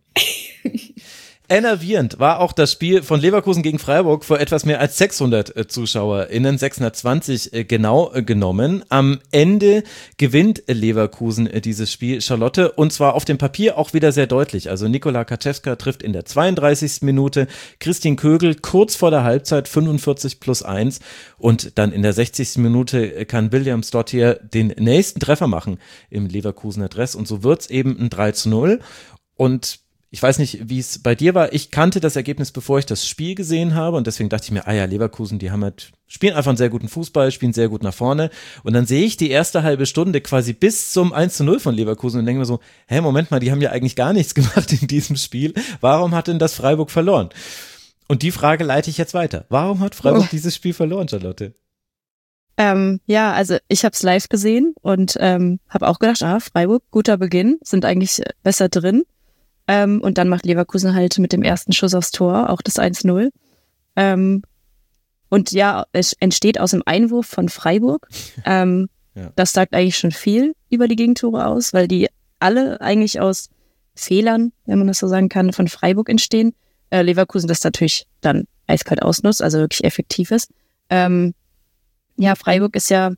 Enervierend war auch das Spiel von Leverkusen gegen Freiburg vor etwas mehr als sechshundert äh, ZuschauerInnen, sechshundertzwanzig äh, genau äh, genommen. Am Ende gewinnt Leverkusen äh, dieses Spiel, Charlotte, und zwar auf dem Papier auch wieder sehr deutlich. Also Nikola Kaczewska trifft in der zweiunddreißigsten Minute, Christine Kögel kurz vor der Halbzeit fünfundvierzig plus eins und dann in der sechzigsten Minute kann Williams-Dottir den nächsten Treffer machen im Leverkusener Dress und so wird's eben ein drei zu null und ich weiß nicht, wie es bei dir war. Ich kannte das Ergebnis, bevor ich das Spiel gesehen habe und deswegen dachte ich mir, ah ja, Leverkusen, die haben halt, spielen einfach einen sehr guten Fußball, spielen sehr gut nach vorne und dann sehe ich die erste halbe Stunde quasi bis zum eins zu null von Leverkusen und denke mir so, hä, Moment mal, die haben ja eigentlich gar nichts gemacht in diesem Spiel. Warum hat denn das Freiburg verloren? Und die Frage leite ich jetzt weiter. Warum hat Freiburg oh. dieses Spiel verloren, Charlotte? Ähm, ja, also ich habe es live gesehen und ähm, habe auch gedacht, ah, Freiburg, guter Beginn, sind eigentlich besser drin. Ähm, und dann macht Leverkusen halt mit dem ersten Schuss aufs Tor auch das eins null. Ähm, und ja, es entsteht aus dem Einwurf von Freiburg. Ähm, ja. Das sagt eigentlich schon viel über die Gegentore aus, weil die alle eigentlich aus Fehlern, wenn man das so sagen kann, von Freiburg entstehen. Äh, Leverkusen das natürlich dann eiskalt ausnutzt, also wirklich effektiv ist. Ähm, ja, Freiburg ist ja,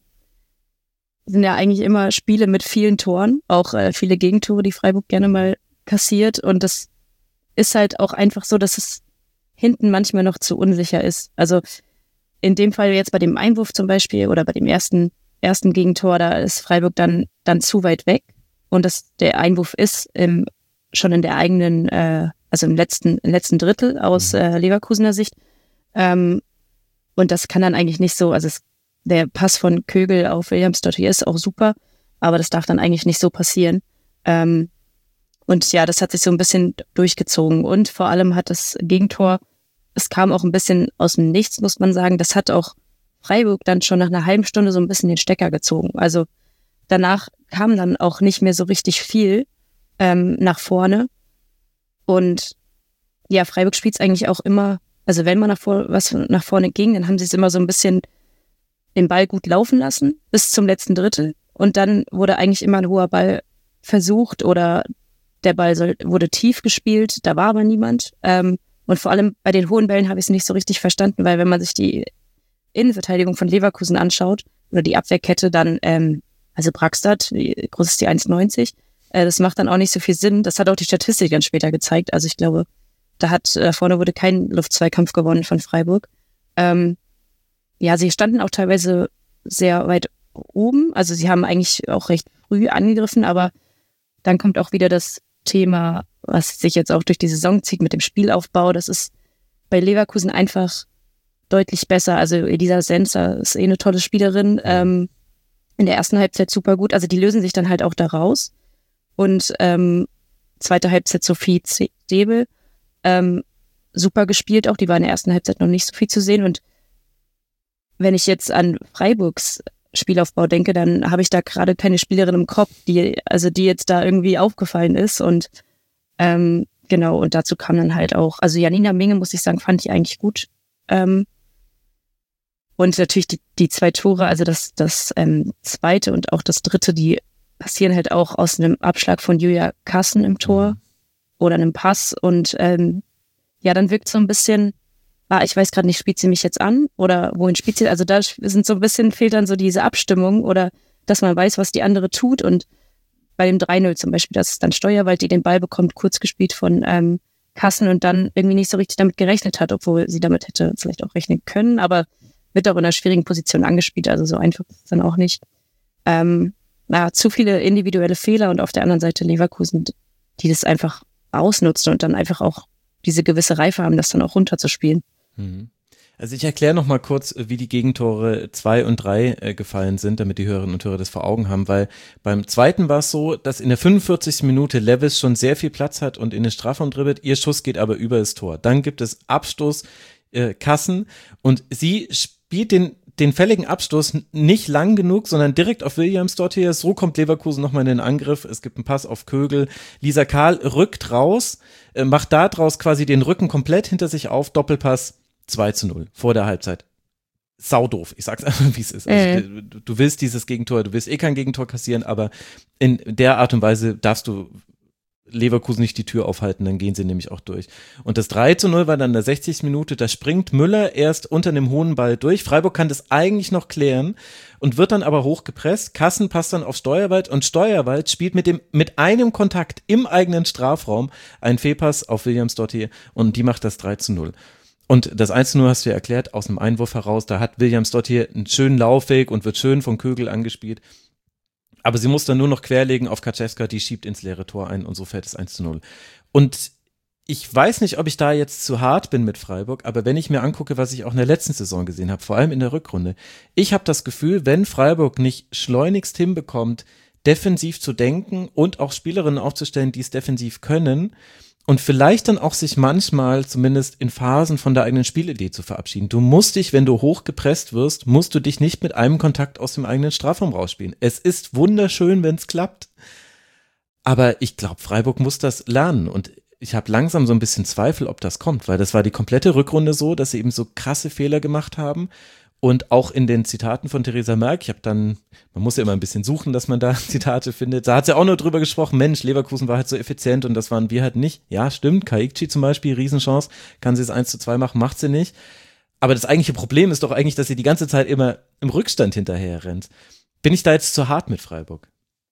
sind ja eigentlich immer Spiele mit vielen Toren, auch äh, viele Gegentore, die Freiburg gerne mal kassiert und das ist halt auch einfach so, dass es hinten manchmal noch zu unsicher ist. Also in dem Fall jetzt bei dem Einwurf zum Beispiel oder bei dem ersten ersten Gegentor, da ist Freiburg dann dann zu weit weg und das der Einwurf ist im, schon in der eigenen, äh, also im letzten im letzten Drittel aus äh, Leverkusener Sicht ähm, und das kann dann eigentlich nicht so, also es, der Pass von Kögel auf Williams-Dottir ist auch super, aber das darf dann eigentlich nicht so passieren. Ähm, Und ja, das hat sich so ein bisschen durchgezogen. Und vor allem hat das Gegentor, es kam auch ein bisschen aus dem Nichts, muss man sagen. Das hat auch Freiburg dann schon nach einer halben Stunde so ein bisschen den Stecker gezogen. Also danach kam dann auch nicht mehr so richtig viel ähm, nach vorne. Und ja, Freiburg spielt es eigentlich auch immer, also wenn man nach vor, was nach vorne ging, dann haben sie es immer so ein bisschen den Ball gut laufen lassen bis zum letzten Drittel und dann wurde eigentlich immer ein hoher Ball versucht oder der Ball soll, wurde tief gespielt, da war aber niemand. Ähm, und vor allem bei den hohen Bällen habe ich es nicht so richtig verstanden, weil wenn man sich die Innenverteidigung von Leverkusen anschaut oder die Abwehrkette, dann, ähm, also Braxtat, wie groß ist die eins neunzig, äh, das macht dann auch nicht so viel Sinn. Das hat auch die Statistik dann später gezeigt. Also ich glaube, da hat da vorne wurde kein Luftzweikampf gewonnen von Freiburg. Ähm, ja, sie standen auch teilweise sehr weit oben. Also sie haben eigentlich auch recht früh angegriffen, aber dann kommt auch wieder das Thema, was sich jetzt auch durch die Saison zieht mit dem Spielaufbau. Das ist bei Leverkusen einfach deutlich besser. Also Elisa Senza ist eh eine tolle Spielerin. Ähm, in der ersten Halbzeit super gut. Also die lösen sich dann halt auch da raus. Und ähm, zweite Halbzeit Sophie Stäbel. Ähm, super gespielt auch. Die war in der ersten Halbzeit noch nicht so viel zu sehen. Und wenn ich jetzt an Freiburgs Spielaufbau denke, dann habe ich da gerade keine Spielerin im Kopf, die, also die jetzt da irgendwie aufgefallen ist. Und ähm, genau, und dazu kam dann halt auch, also Janina Minge, muss ich sagen, fand ich eigentlich gut. Ähm, und natürlich die, die zwei Tore, also das, das ähm, zweite und auch das dritte, die passieren halt auch aus einem Abschlag von Julia Kassen im Tor oder einem Pass. Und ähm, ja, dann wirkt so ein bisschen, ah, ich weiß gerade nicht, spielt sie mich jetzt an oder wohin spielt sie? Also da sind so ein bisschen, fehlt dann so diese Abstimmung oder dass man weiß, was die andere tut. Und bei dem drei null zum Beispiel, das ist dann Steuerwald, die den Ball bekommt, kurz gespielt von ähm, Kassen und dann irgendwie nicht so richtig damit gerechnet hat, obwohl sie damit hätte vielleicht auch rechnen können, aber wird auch in einer schwierigen Position angespielt, also so einfach ist es dann auch nicht. Ähm, na, zu viele individuelle Fehler und auf der anderen Seite Leverkusen, die das einfach ausnutzen und dann einfach auch diese gewisse Reife haben, das dann auch runterzuspielen. Also ich erkläre noch mal kurz, wie die Gegentore zwei und drei äh, gefallen sind, damit die Hörerinnen und Hörer das vor Augen haben, weil beim zweiten war es so, dass in der fünfundvierzigsten Minute Levis schon sehr viel Platz hat und in den Strafraum dribbelt, ihr Schuss geht aber über das Tor. Dann gibt es Abstoß äh, Kassen und sie spielt den den fälligen Abstoß nicht lang genug, sondern direkt auf Williams dort hier. So kommt Leverkusen nochmal in den Angriff. Es gibt einen Pass auf Kögel. Lisa Kahl rückt raus, äh, macht da draus quasi den Rücken komplett hinter sich auf. Doppelpass zwei zu null vor der Halbzeit. Saudoof. Ich sag's einfach, wie es ist. Also, äh. du, du willst dieses Gegentor, du willst eh kein Gegentor kassieren, aber in der Art und Weise darfst du Leverkusen nicht die Tür aufhalten, dann gehen sie nämlich auch durch. Und das drei zu null war dann in der sechzigsten Minute, da springt Müller erst unter einem hohen Ball durch. Freiburg kann das eigentlich noch klären und wird dann aber hochgepresst. Kassen passt dann auf Steuerwald und Steuerwald spielt mit dem, mit einem Kontakt im eigenen Strafraum einen Fehlpass auf Williams Dottier und die macht das drei zu null. Und das eins zu null hast du ja erklärt, aus einem Einwurf heraus, da hat Williams Dottier einen schönen Laufweg und wird schön von Kögel angespielt. Aber sie muss dann nur noch querlegen auf Kaczewska, die schiebt ins leere Tor ein und so fällt es eins zu null. Und ich weiß nicht, ob ich da jetzt zu hart bin mit Freiburg, aber wenn ich mir angucke, was ich auch in der letzten Saison gesehen habe, vor allem in der Rückrunde, ich habe das Gefühl, wenn Freiburg nicht schleunigst hinbekommt, defensiv zu denken und auch Spielerinnen aufzustellen, die es defensiv können, und vielleicht dann auch sich manchmal, zumindest in Phasen, von der eigenen Spielidee zu verabschieden. Du musst dich, wenn du hochgepresst wirst, musst du dich nicht mit einem Kontakt aus dem eigenen Strafraum rausspielen. Es ist wunderschön, wenn es klappt. Aber ich glaube, Freiburg muss das lernen. Und ich habe langsam so ein bisschen Zweifel, ob das kommt. Weil das war die komplette Rückrunde so, dass sie eben so krasse Fehler gemacht haben. Und auch in den Zitaten von Theresa Merck, ich habe dann, man muss ja immer ein bisschen suchen, dass man da Zitate findet, da hat sie auch nur drüber gesprochen, Mensch, Leverkusen war halt so effizient und das waren wir halt nicht. Ja, stimmt, Kaikci zum Beispiel, Riesenchance, kann sie es eins zu zwei machen, macht sie nicht. Aber das eigentliche Problem ist doch eigentlich, dass sie die ganze Zeit immer im Rückstand hinterher rennt. Bin ich da jetzt zu hart mit Freiburg?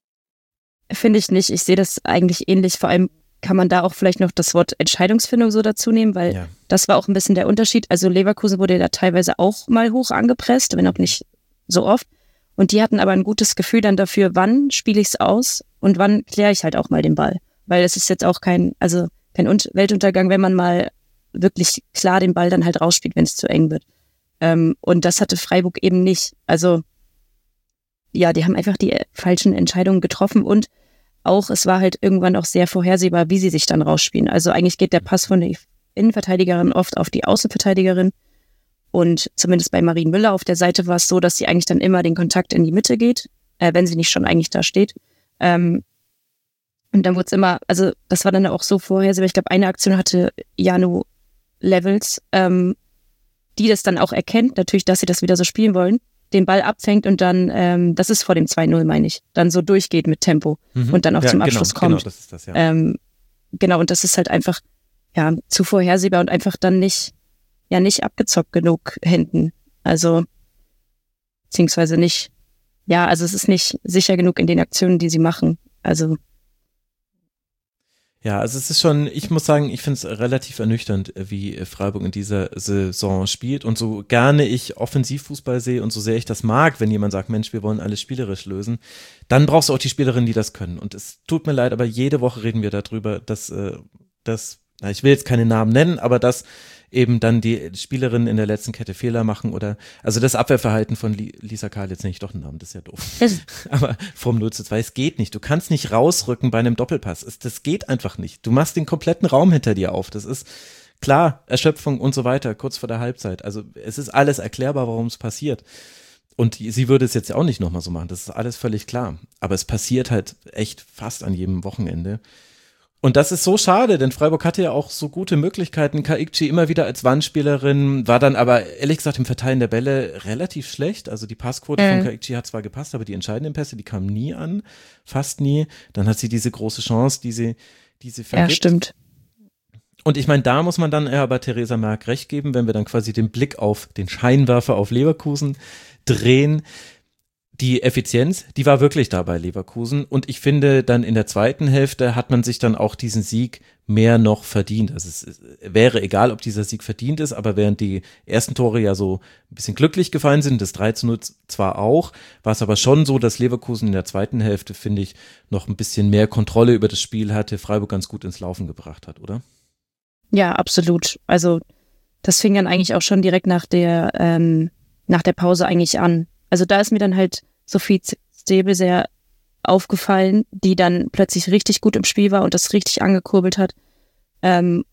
Finde ich nicht, ich sehe das eigentlich ähnlich, vor allem kann man da auch vielleicht noch das Wort Entscheidungsfindung so dazu nehmen, weil ja. Das war auch ein bisschen der Unterschied. Also Leverkusen wurde da teilweise auch mal hoch angepresst, wenn auch nicht so oft. Und die hatten aber ein gutes Gefühl dann dafür, wann spiele ich es aus und wann kläre ich halt auch mal den Ball. Weil es ist jetzt auch kein, also kein Weltuntergang, wenn man mal wirklich klar den Ball dann halt rausspielt, wenn es zu eng wird. Ähm, und das hatte Freiburg eben nicht. Also ja, die haben einfach die falschen Entscheidungen getroffen und auch, es war halt irgendwann auch sehr vorhersehbar, wie sie sich dann rausspielen. Also eigentlich geht der Pass von der Innenverteidigerin oft auf die Außenverteidigerin. Und zumindest bei Marie Müller auf der Seite war es so, dass sie eigentlich dann immer den Kontakt in die Mitte geht, äh, wenn sie nicht schon eigentlich da steht. Ähm, Und dann wurde es immer, also das war dann auch so vorhersehbar. Ich glaube, eine Aktion hatte Janu Levels, ähm, die das dann auch erkennt, natürlich, dass sie das wieder so spielen wollen, den Ball abfängt und dann, ähm, das ist vor dem zwei null, meine ich, dann so durchgeht mit Tempo mhm. und dann auch ja, zum Abschluss genau, kommt. Genau, das ist das, ja. Ähm, genau, und das ist halt einfach, ja, zu vorhersehbar und einfach dann nicht, ja, nicht abgezockt genug hinten. Also, beziehungsweise nicht, ja, also es ist nicht sicher genug in den Aktionen, die sie machen. Also, ja, also es ist schon, ich muss sagen, ich finde es relativ ernüchternd, wie Freiburg in dieser Saison spielt und so gerne ich Offensivfußball sehe und so sehr ich das mag, wenn jemand sagt, Mensch, wir wollen alles spielerisch lösen, dann brauchst du auch die Spielerinnen, die das können und es tut mir leid, aber jede Woche reden wir darüber, dass, dass na, ich will jetzt keine Namen nennen, aber dass eben dann die Spielerinnen in der letzten Kette Fehler machen oder, also das Abwehrverhalten von Lisa Kahl, jetzt nenne ich doch einen Namen, das ist ja doof. Aber vom null zu zwei, es geht nicht. Du kannst nicht rausrücken bei einem Doppelpass. Es, das geht einfach nicht. Du machst den kompletten Raum hinter dir auf. Das ist klar, Erschöpfung und so weiter, kurz vor der Halbzeit. Also es ist alles erklärbar, warum es passiert. Und sie würde es jetzt ja auch nicht nochmal so machen. Das ist alles völlig klar. Aber es passiert halt echt fast an jedem Wochenende. Und das ist so schade, denn Freiburg hatte ja auch so gute Möglichkeiten. Kaikci immer wieder als Wandspielerin, war dann aber ehrlich gesagt im Verteilen der Bälle relativ schlecht. Also die Passquote mhm. von Kaikci hat zwar gepasst, aber die entscheidenden Pässe, die kamen nie an, fast nie. Dann hat sie diese große Chance, die sie, die sie vergibt. Ja, stimmt. Und ich meine, da muss man dann aber Theresa Merck recht geben, wenn wir dann quasi den Blick auf den Scheinwerfer auf Leverkusen drehen. Die Effizienz, die war wirklich da bei Leverkusen und ich finde, dann in der zweiten Hälfte hat man sich dann auch diesen Sieg mehr noch verdient. Also es wäre egal, ob dieser Sieg verdient ist, aber während die ersten Tore ja so ein bisschen glücklich gefallen sind, das drei zu null zwar auch, war es aber schon so, dass Leverkusen in der zweiten Hälfte, finde ich, noch ein bisschen mehr Kontrolle über das Spiel hatte, Freiburg ganz gut ins Laufen gebracht hat, oder? Ja, absolut. Also das fing dann eigentlich auch schon direkt nach der, ähm, nach der Pause eigentlich an. Also da ist mir dann halt Sophie Stäbel sehr aufgefallen, die dann plötzlich richtig gut im Spiel war und das richtig angekurbelt hat. Ähm,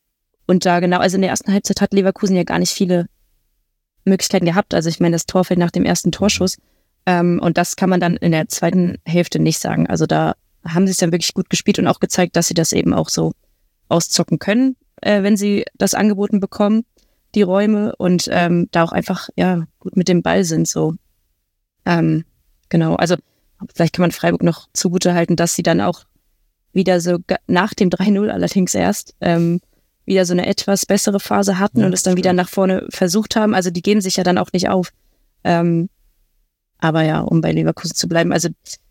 und da genau, also in der ersten Halbzeit hat Leverkusen ja gar nicht viele Möglichkeiten gehabt. Also ich meine, das Tor fällt nach dem ersten Torschuss. Ähm, und das kann man dann in der zweiten Hälfte nicht sagen. Also da haben sie es dann wirklich gut gespielt und auch gezeigt, dass sie das eben auch so auszocken können, äh, wenn sie das angeboten bekommen, die Räume und ähm, da auch einfach ja gut mit dem Ball sind so. Ähm, genau, also vielleicht kann man Freiburg noch zugutehalten, dass sie dann auch wieder so nach dem drei null allerdings erst ähm, wieder so eine etwas bessere Phase hatten ja, und es dann stimmt. wieder nach vorne versucht haben. Also die geben sich ja dann auch nicht auf. Ähm, aber ja, um bei Leverkusen zu bleiben, also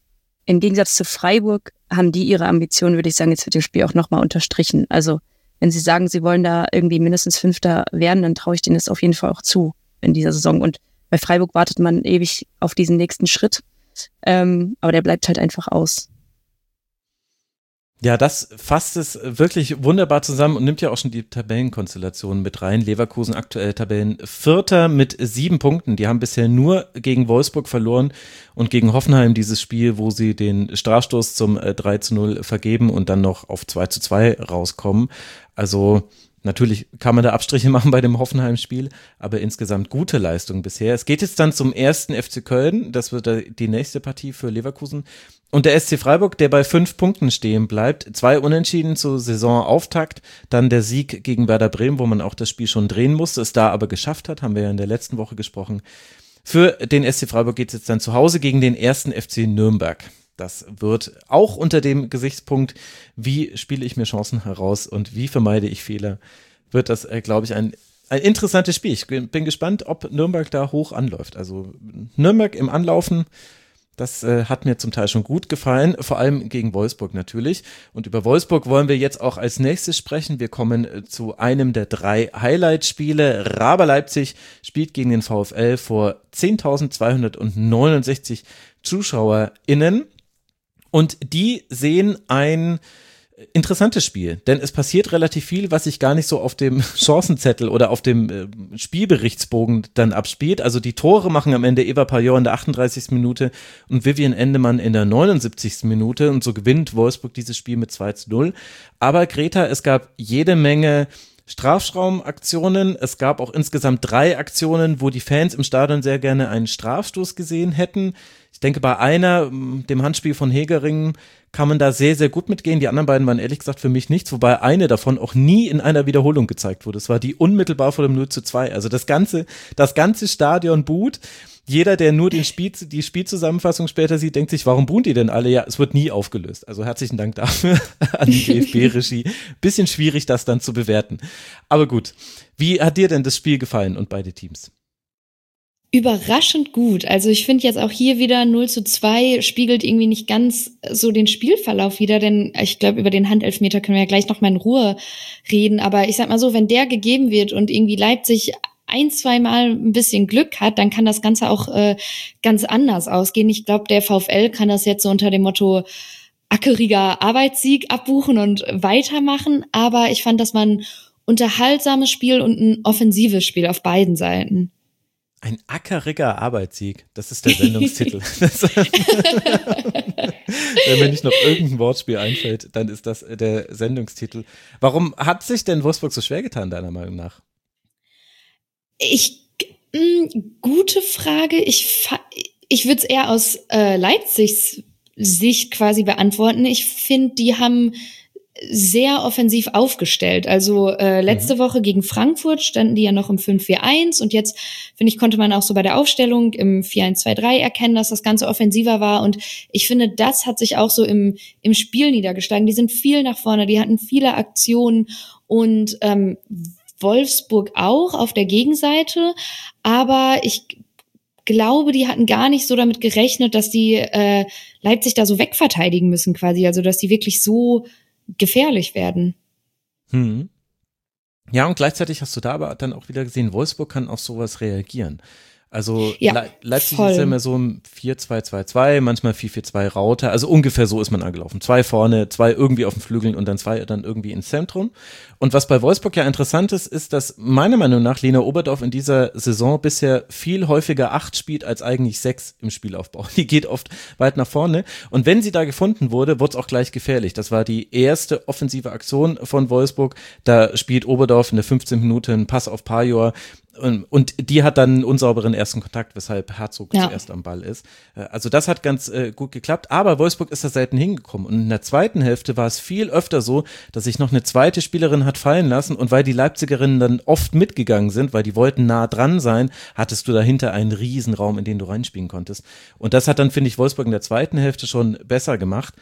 im Gegensatz zu Freiburg haben die ihre Ambitionen, würde ich sagen, jetzt wird dem Spiel auch nochmal unterstrichen. Also wenn sie sagen, sie wollen da irgendwie mindestens Fünfter werden, dann traue ich denen das auf jeden Fall auch zu in dieser Saison. Und bei Freiburg wartet man ewig auf diesen nächsten Schritt, ähm, aber der bleibt halt einfach aus. Ja, das fasst es wirklich wunderbar zusammen und nimmt ja auch schon die Tabellenkonstellation mit rein. Leverkusen aktuell Tabellenvierter mit sieben Punkten. Die haben bisher nur gegen Wolfsburg verloren und gegen Hoffenheim dieses Spiel, wo sie den Strafstoß zum drei zu null vergeben und dann noch auf zwei zu zwei rauskommen. Also natürlich kann man da Abstriche machen bei dem Hoffenheim-Spiel, aber insgesamt gute Leistung bisher. Es geht jetzt dann zum ersten F C Köln, das wird die nächste Partie für Leverkusen. Und der S C Freiburg, der bei fünf Punkten stehen bleibt, zwei Unentschieden zu Saisonauftakt, dann der Sieg gegen Werder Bremen, wo man auch das Spiel schon drehen musste, es da aber geschafft hat, haben wir ja in der letzten Woche gesprochen. Für den S C Freiburg geht es jetzt dann zu Hause gegen den ersten F C Nürnberg. Das wird auch unter dem Gesichtspunkt, wie spiele ich mir Chancen heraus und wie vermeide ich Fehler, wird das, äh, glaube ich, ein, ein interessantes Spiel. Ich bin gespannt, ob Nürnberg da hoch anläuft. Also Nürnberg im Anlaufen, das äh, hat mir zum Teil schon gut gefallen, vor allem gegen Wolfsburg natürlich. Und über Wolfsburg wollen wir jetzt auch als nächstes sprechen. Wir kommen äh, zu einem der drei Highlight-Spiele. Raber Leipzig spielt gegen den VfL vor zehntausendzweihundertneunundsechzig ZuschauerInnen. Und die sehen ein interessantes Spiel, denn es passiert relativ viel, was sich gar nicht so auf dem Chancenzettel oder auf dem äh, Spielberichtsbogen dann abspielt. Also die Tore machen am Ende Eva Pajor in der achtunddreißigsten Minute und Vivian Endemann in der neunundsiebzigsten Minute und so gewinnt Wolfsburg dieses Spiel mit zwei zu null. Aber Greta, es gab jede Menge Strafraumaktionen. Es gab auch insgesamt drei Aktionen, wo die Fans im Stadion sehr gerne einen Strafstoß gesehen hätten. Ich denke, bei einer, dem Handspiel von Hegering, kann man da sehr, sehr gut mitgehen. Die anderen beiden waren ehrlich gesagt für mich nichts, wobei eine davon auch nie in einer Wiederholung gezeigt wurde. Es war die unmittelbar vor dem null zu zwei. Also das ganze, das ganze Stadion buht. Jeder, der nur den Spiel, die Spielzusammenfassung später sieht, denkt sich, warum buhen die denn alle? Ja, es wird nie aufgelöst. Also herzlichen Dank dafür an die D F B-Regie. Bisschen schwierig, das dann zu bewerten. Aber gut, wie hat dir denn das Spiel gefallen und beide Teams? Überraschend gut. Also ich finde jetzt auch hier wieder null zu zwei spiegelt irgendwie nicht ganz so den Spielverlauf wieder, denn ich glaube, über den Handelfmeter können wir ja gleich noch mal in Ruhe reden. Aber ich sag mal so, wenn der gegeben wird und irgendwie Leipzig ein, zwei Mal ein bisschen Glück hat, dann kann das Ganze auch äh, ganz anders ausgehen. Ich glaube, der VfL kann das jetzt so unter dem Motto ackeriger Arbeitssieg abbuchen und weitermachen. Aber ich fand, das war ein unterhaltsames Spiel und ein offensives Spiel auf beiden Seiten. Ein ackeriger Arbeitssieg, das ist der Sendungstitel. Wenn mir nicht noch irgendein Wortspiel einfällt, dann ist das der Sendungstitel. Warum hat sich denn Wolfsburg so schwer getan, deiner Meinung nach? Ich, mh, gute Frage. Ich, ich würde es eher aus äh, Leipzigs Sicht quasi beantworten. Ich finde, die haben sehr offensiv aufgestellt. Also äh, letzte mhm. Woche gegen Frankfurt standen die ja noch im fünf vier eins und jetzt, finde ich, konnte man auch so bei der Aufstellung im vier eins zwei drei erkennen, dass das Ganze offensiver war und ich finde, das hat sich auch so im im Spiel niedergeschlagen. Die sind viel nach vorne, die hatten viele Aktionen und ähm, Wolfsburg auch auf der Gegenseite, aber ich glaube, die hatten gar nicht so damit gerechnet, dass die äh, Leipzig da so wegverteidigen müssen quasi, also dass die wirklich so gefährlich werden. Hm. Ja, und gleichzeitig hast du da aber dann auch wieder gesehen, Wolfsburg kann auf sowas reagieren. Also ja, Le- Leipzig voll. Ist ja immer so ein vier zwei zwei zwei, manchmal vier vier zwei Raute, also ungefähr so ist man angelaufen. Zwei vorne, zwei irgendwie auf den Flügeln und dann zwei dann irgendwie ins Zentrum. Und was bei Wolfsburg ja interessant ist, ist, dass meiner Meinung nach Lena Oberdorf in dieser Saison bisher viel häufiger acht spielt als eigentlich sechs im Spielaufbau. Die geht oft weit nach vorne und wenn sie da gefunden wurde, wurde es auch gleich gefährlich. Das war die erste offensive Aktion von Wolfsburg. Da spielt Oberdorf in der fünfzehnten Minute einen Pass auf Pajor. Und die hat dann einen unsauberen ersten Kontakt, weshalb Herzog ja. zuerst am Ball ist. Also das hat ganz äh, gut geklappt, aber Wolfsburg ist da selten hingekommen. Und in der zweiten Hälfte war es viel öfter so, dass sich noch eine zweite Spielerin hat fallen lassen und weil die Leipzigerinnen dann oft mitgegangen sind, weil die wollten nah dran sein, hattest du dahinter einen Riesenraum, in den du reinspielen konntest. Und das hat dann, finde ich, Wolfsburg in der zweiten Hälfte schon besser gemacht,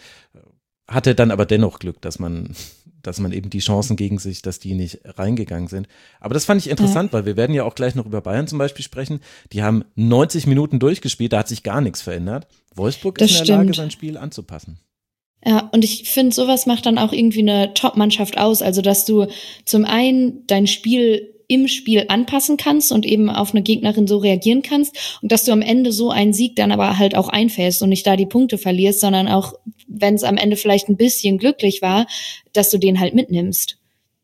hatte dann aber dennoch Glück, dass man dass man eben die Chancen gegen sich, dass die nicht reingegangen sind. Aber das fand ich interessant, ja. weil wir werden ja auch gleich noch über Bayern zum Beispiel sprechen. Die haben neunzig Minuten durchgespielt, da hat sich gar nichts verändert. Wolfsburg das ist in der stimmt. Lage, sein Spiel anzupassen. Ja, und ich finde, sowas macht dann auch irgendwie eine Top-Mannschaft aus. Also, dass du zum einen dein Spiel im Spiel anpassen kannst und eben auf eine Gegnerin so reagieren kannst und dass du am Ende so einen Sieg dann aber halt auch einfährst und nicht da die Punkte verlierst, sondern auch, wenn es am Ende vielleicht ein bisschen glücklich war, dass du den halt mitnimmst.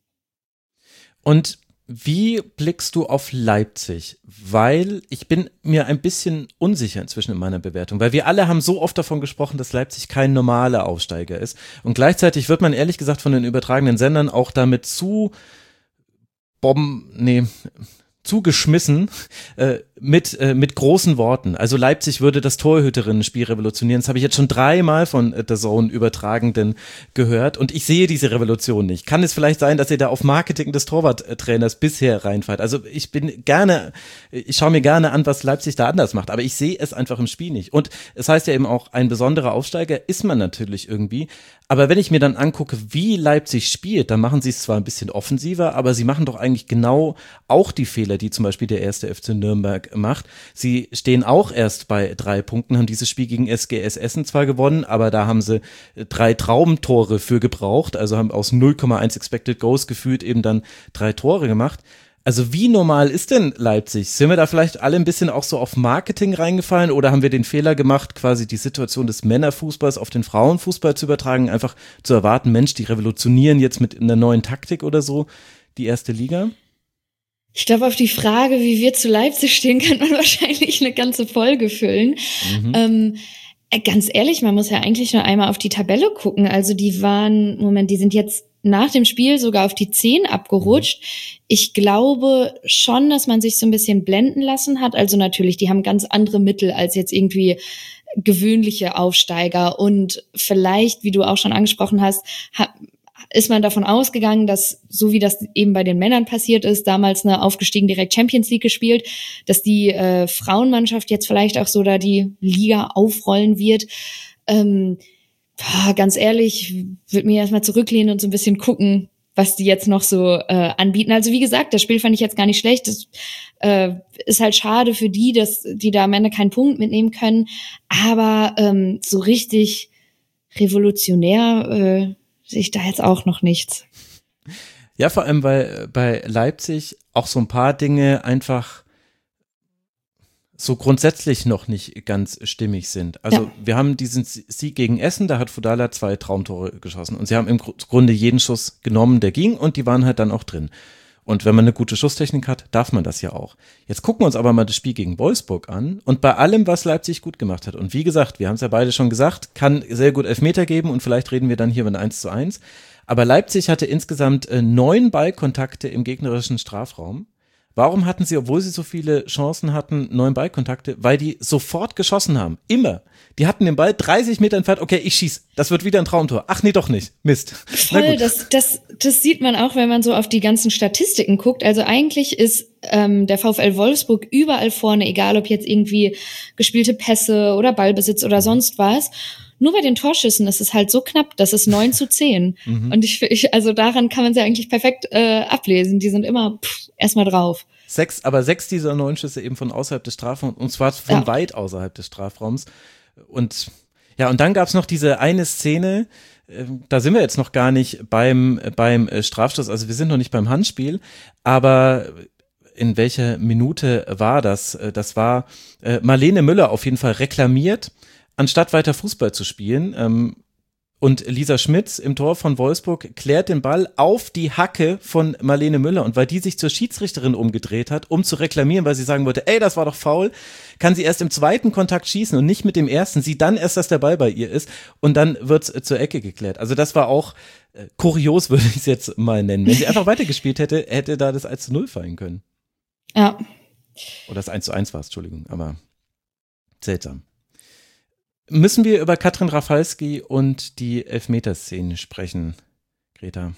Und wie blickst du auf Leipzig? Weil ich bin mir ein bisschen unsicher inzwischen in meiner Bewertung, weil wir alle haben so oft davon gesprochen, dass Leipzig kein normaler Aufsteiger ist und gleichzeitig wird man ehrlich gesagt von den übertragenen Sendern auch damit zu Bomben, nee, zugeschmissen äh, mit äh, mit großen Worten. Also Leipzig würde das Torhüterinnen-Spiel revolutionieren. Das habe ich jetzt schon dreimal von äh, The Zone Übertragenden gehört und ich sehe diese Revolution nicht. Kann es vielleicht sein, dass ihr da auf Marketing des Torwarttrainers bisher reinfallt? Also ich bin gerne, ich schaue mir gerne an, was Leipzig da anders macht, aber ich sehe es einfach im Spiel nicht. Und es heißt ja eben auch, ein besonderer Aufsteiger ist man natürlich irgendwie. Aber wenn ich mir dann angucke, wie Leipzig spielt, dann machen sie es zwar ein bisschen offensiver, aber sie machen doch eigentlich genau auch die Fehler, die zum Beispiel der erste F C Nürnberg macht. Sie stehen auch erst bei drei Punkten, haben dieses Spiel gegen S G S Essen zwar gewonnen, aber da haben sie drei Traumtore für gebraucht, also haben aus null Komma eins Expected Goals gefühlt eben dann drei Tore gemacht. Also wie normal ist denn Leipzig? Sind wir da vielleicht alle ein bisschen auch so auf Marketing reingefallen oder haben wir den Fehler gemacht, quasi die Situation des Männerfußballs auf den Frauenfußball zu übertragen, einfach zu erwarten, Mensch, die revolutionieren jetzt mit einer neuen Taktik oder so die erste Liga? Ich glaube, auf die Frage, wie wir zu Leipzig stehen, kann man wahrscheinlich eine ganze Folge füllen. Mhm. Ähm, Ganz ehrlich, man muss ja eigentlich nur einmal auf die Tabelle gucken. Also die waren, Moment, die sind jetzt nach dem Spiel sogar auf die zehn abgerutscht. Ich glaube schon, dass man sich so ein bisschen blenden lassen hat. Also natürlich, die haben ganz andere Mittel als jetzt irgendwie gewöhnliche Aufsteiger. Und vielleicht, wie du auch schon angesprochen hast, ha- ist man davon ausgegangen, dass, so wie das eben bei den Männern passiert ist, damals eine aufgestiegen, direkt Champions League gespielt, dass die äh, Frauenmannschaft jetzt vielleicht auch so da die Liga aufrollen wird. Ähm, boah, ganz ehrlich, würde mir erstmal zurücklehnen und so ein bisschen gucken, was die jetzt noch so äh, anbieten. Also wie gesagt, das Spiel fand ich jetzt gar nicht schlecht. Das äh, ist halt schade für die, dass die da am Ende keinen Punkt mitnehmen können. Aber ähm, so richtig revolutionär äh, sehe ich da jetzt auch noch nichts. Ja, vor allem, weil bei Leipzig auch so ein paar Dinge einfach so grundsätzlich noch nicht ganz stimmig sind. Also ja. Wir haben diesen Sieg gegen Essen, da hat Fudala zwei Traumtore geschossen und sie haben im Grunde jeden Schuss genommen, der ging, und die waren halt dann auch drin. Und wenn man eine gute Schusstechnik hat, darf man das ja auch. Jetzt gucken wir uns aber mal das Spiel gegen Wolfsburg an und bei allem, was Leipzig gut gemacht hat. Und wie gesagt, wir haben es ja beide schon gesagt, kann sehr gut Elfmeter geben und vielleicht reden wir dann hier über ein eins zu eins. Aber Leipzig hatte insgesamt äh, neun Ballkontakte im gegnerischen Strafraum. Warum hatten sie, obwohl sie so viele Chancen hatten, neun Ballkontakte? Weil die sofort geschossen haben. Immer. Die hatten den Ball dreißig Meter entfernt. Okay, ich schieß. Das wird wieder ein Traumtor. Ach nee, doch nicht. Mist. Voll, das, das, das sieht man auch, wenn man so auf die ganzen Statistiken guckt. Also eigentlich ist ähm, der VfL Wolfsburg überall vorne, egal ob jetzt irgendwie gespielte Pässe oder Ballbesitz oder sonst was. Nur bei den Torschüssen ist es halt so knapp, das ist neun zu zehn. Mhm. Und ich, ich, also daran kann man sie eigentlich perfekt äh, ablesen. Die sind immer erstmal drauf. Sechs, aber sechs dieser neun Schüsse eben von außerhalb des Strafraums, und zwar von ja. weit außerhalb des Strafraums. Und ja, und dann gab's noch diese eine Szene, äh, da sind wir jetzt noch gar nicht beim, beim äh, Strafstoß, also wir sind noch nicht beim Handspiel, aber in welcher Minute war das? Das war äh, Marlene Müller auf jeden Fall reklamiert, anstatt weiter Fußball zu spielen. Ähm, und Lisa Schmitz im Tor von Wolfsburg klärt den Ball auf die Hacke von Marlene Müller. Und weil die sich zur Schiedsrichterin umgedreht hat, um zu reklamieren, weil sie sagen wollte, ey, das war doch faul, kann sie erst im zweiten Kontakt schießen und nicht mit dem ersten. Sie dann erst, dass der Ball bei ihr ist. Und dann wird's zur Ecke geklärt. Also das war auch äh, kurios, würde ich es jetzt mal nennen. Wenn sie einfach weitergespielt hätte, hätte da das eins zu null fallen können. Ja. Oder das eins zu eins war es, Entschuldigung, aber seltsam. Müssen wir über Katrin Rafalski und die Elfmeterszene sprechen, Greta?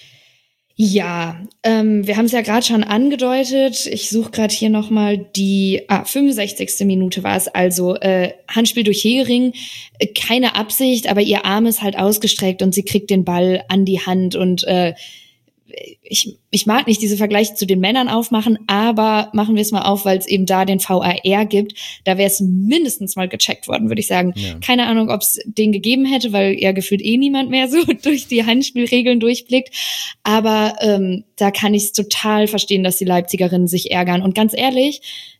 Ja, ähm, wir haben es ja gerade schon angedeutet. Ich suche gerade hier nochmal die ah, fünfundsechzigste Minute war es, also äh, Handspiel durch Hegering. Keine Absicht, aber ihr Arm ist halt ausgestreckt und sie kriegt den Ball an die Hand und äh, Ich, ich mag nicht diese Vergleiche zu den Männern aufmachen, aber machen wir es mal auf, weil es eben da den V A R gibt. Da wäre es mindestens mal gecheckt worden, würde ich sagen. Ja. Keine Ahnung, ob es den gegeben hätte, weil ja gefühlt eh niemand mehr so durch die Handspielregeln durchblickt. Aber ähm, da kann ich es total verstehen, dass die Leipzigerinnen sich ärgern. Und ganz ehrlich,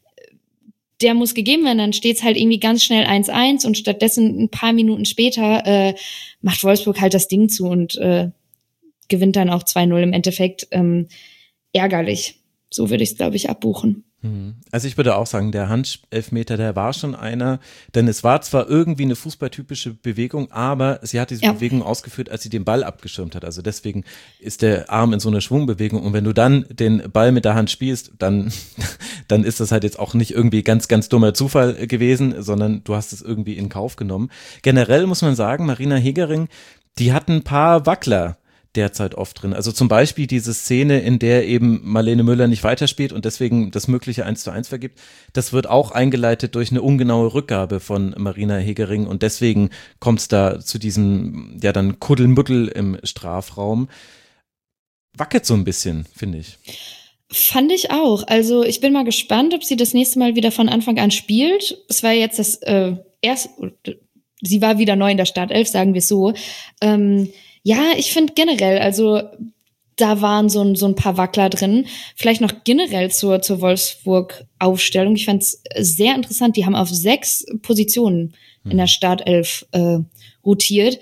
der muss gegeben werden, dann steht es halt irgendwie ganz schnell eins eins und stattdessen ein paar Minuten später äh, macht Wolfsburg halt das Ding zu und äh, gewinnt dann auch zwei null im Endeffekt. Ähm, ärgerlich. So würde ich es, glaube ich, abbuchen. Also ich würde auch sagen, der Handelfmeter, der war schon einer, denn es war zwar irgendwie eine fußballtypische Bewegung, aber sie hat diese ja. Bewegung ausgeführt, als sie den Ball abgeschirmt hat. Also deswegen ist der Arm in so einer Schwungbewegung und wenn du dann den Ball mit der Hand spielst, dann, dann ist das halt jetzt auch nicht irgendwie ganz, ganz dummer Zufall gewesen, sondern du hast es irgendwie in Kauf genommen. Generell muss man sagen, Marina Hegering, die hat ein paar Wackler derzeit oft drin. Also zum Beispiel diese Szene, in der eben Marlene Müller nicht weiterspielt und deswegen das mögliche eins zu eins vergibt, das wird auch eingeleitet durch eine ungenaue Rückgabe von Marina Hegering und deswegen kommt es da zu diesem, ja dann Kuddelmuddel im Strafraum. Wackelt so ein bisschen, finde ich. Fand ich auch. Also ich bin mal gespannt, ob sie das nächste Mal wieder von Anfang an spielt. Es war jetzt das äh, erste, sie war wieder neu in der Startelf, sagen wir es so. Ähm, Ja, ich finde generell, also da waren so ein, so ein paar Wackler drin. Vielleicht noch generell zur, zur Wolfsburg-Aufstellung. Ich fand es sehr interessant. Die haben auf sechs Positionen in der Startelf äh, rotiert.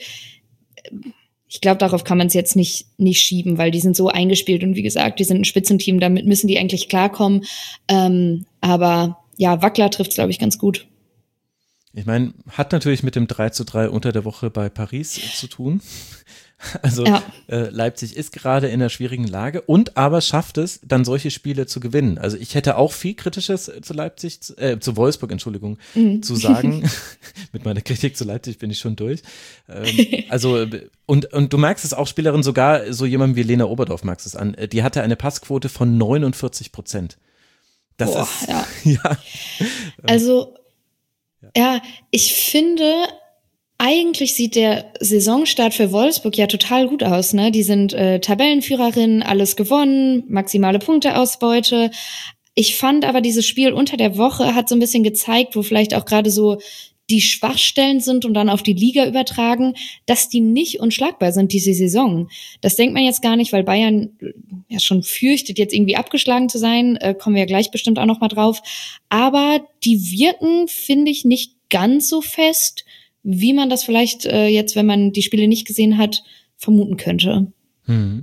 Ich glaube, darauf kann man es jetzt nicht, nicht schieben, weil die sind so eingespielt. Und wie gesagt, die sind ein Spitzenteam, damit müssen die eigentlich klarkommen. Ähm, aber ja, Wackler trifft es, glaube ich, ganz gut. Ich meine, hat natürlich mit dem drei zu drei unter der Woche bei Paris zu tun. Also ja. äh, Leipzig ist gerade in einer schwierigen Lage und aber schafft es, dann solche Spiele zu gewinnen. Also ich hätte auch viel Kritisches zu Leipzig, äh, zu Wolfsburg, Entschuldigung, mhm. zu sagen. Mit meiner Kritik zu Leipzig bin ich schon durch. Ähm, also und, und du merkst es auch, Spielerin, sogar so jemand wie Lena Oberdorf merkst es an, die hatte eine Passquote von neunundvierzig Prozent. Das Boah, ist, ja. ja. Also, ja. ja, ich finde, eigentlich sieht der Saisonstart für Wolfsburg ja total gut aus, ne? Die sind äh, Tabellenführerin, alles gewonnen, maximale Punkteausbeute. Ich fand aber, dieses Spiel unter der Woche hat so ein bisschen gezeigt, wo vielleicht auch gerade so die Schwachstellen sind und dann auf die Liga übertragen, dass die nicht unschlagbar sind diese Saison. Das denkt man jetzt gar nicht, weil Bayern ja schon fürchtet, jetzt irgendwie abgeschlagen zu sein. Äh, kommen wir ja gleich bestimmt auch noch mal drauf. Aber die wirken, finde ich, nicht ganz so fest, wie man das vielleicht äh, jetzt, wenn man die Spiele nicht gesehen hat, vermuten könnte. Hm.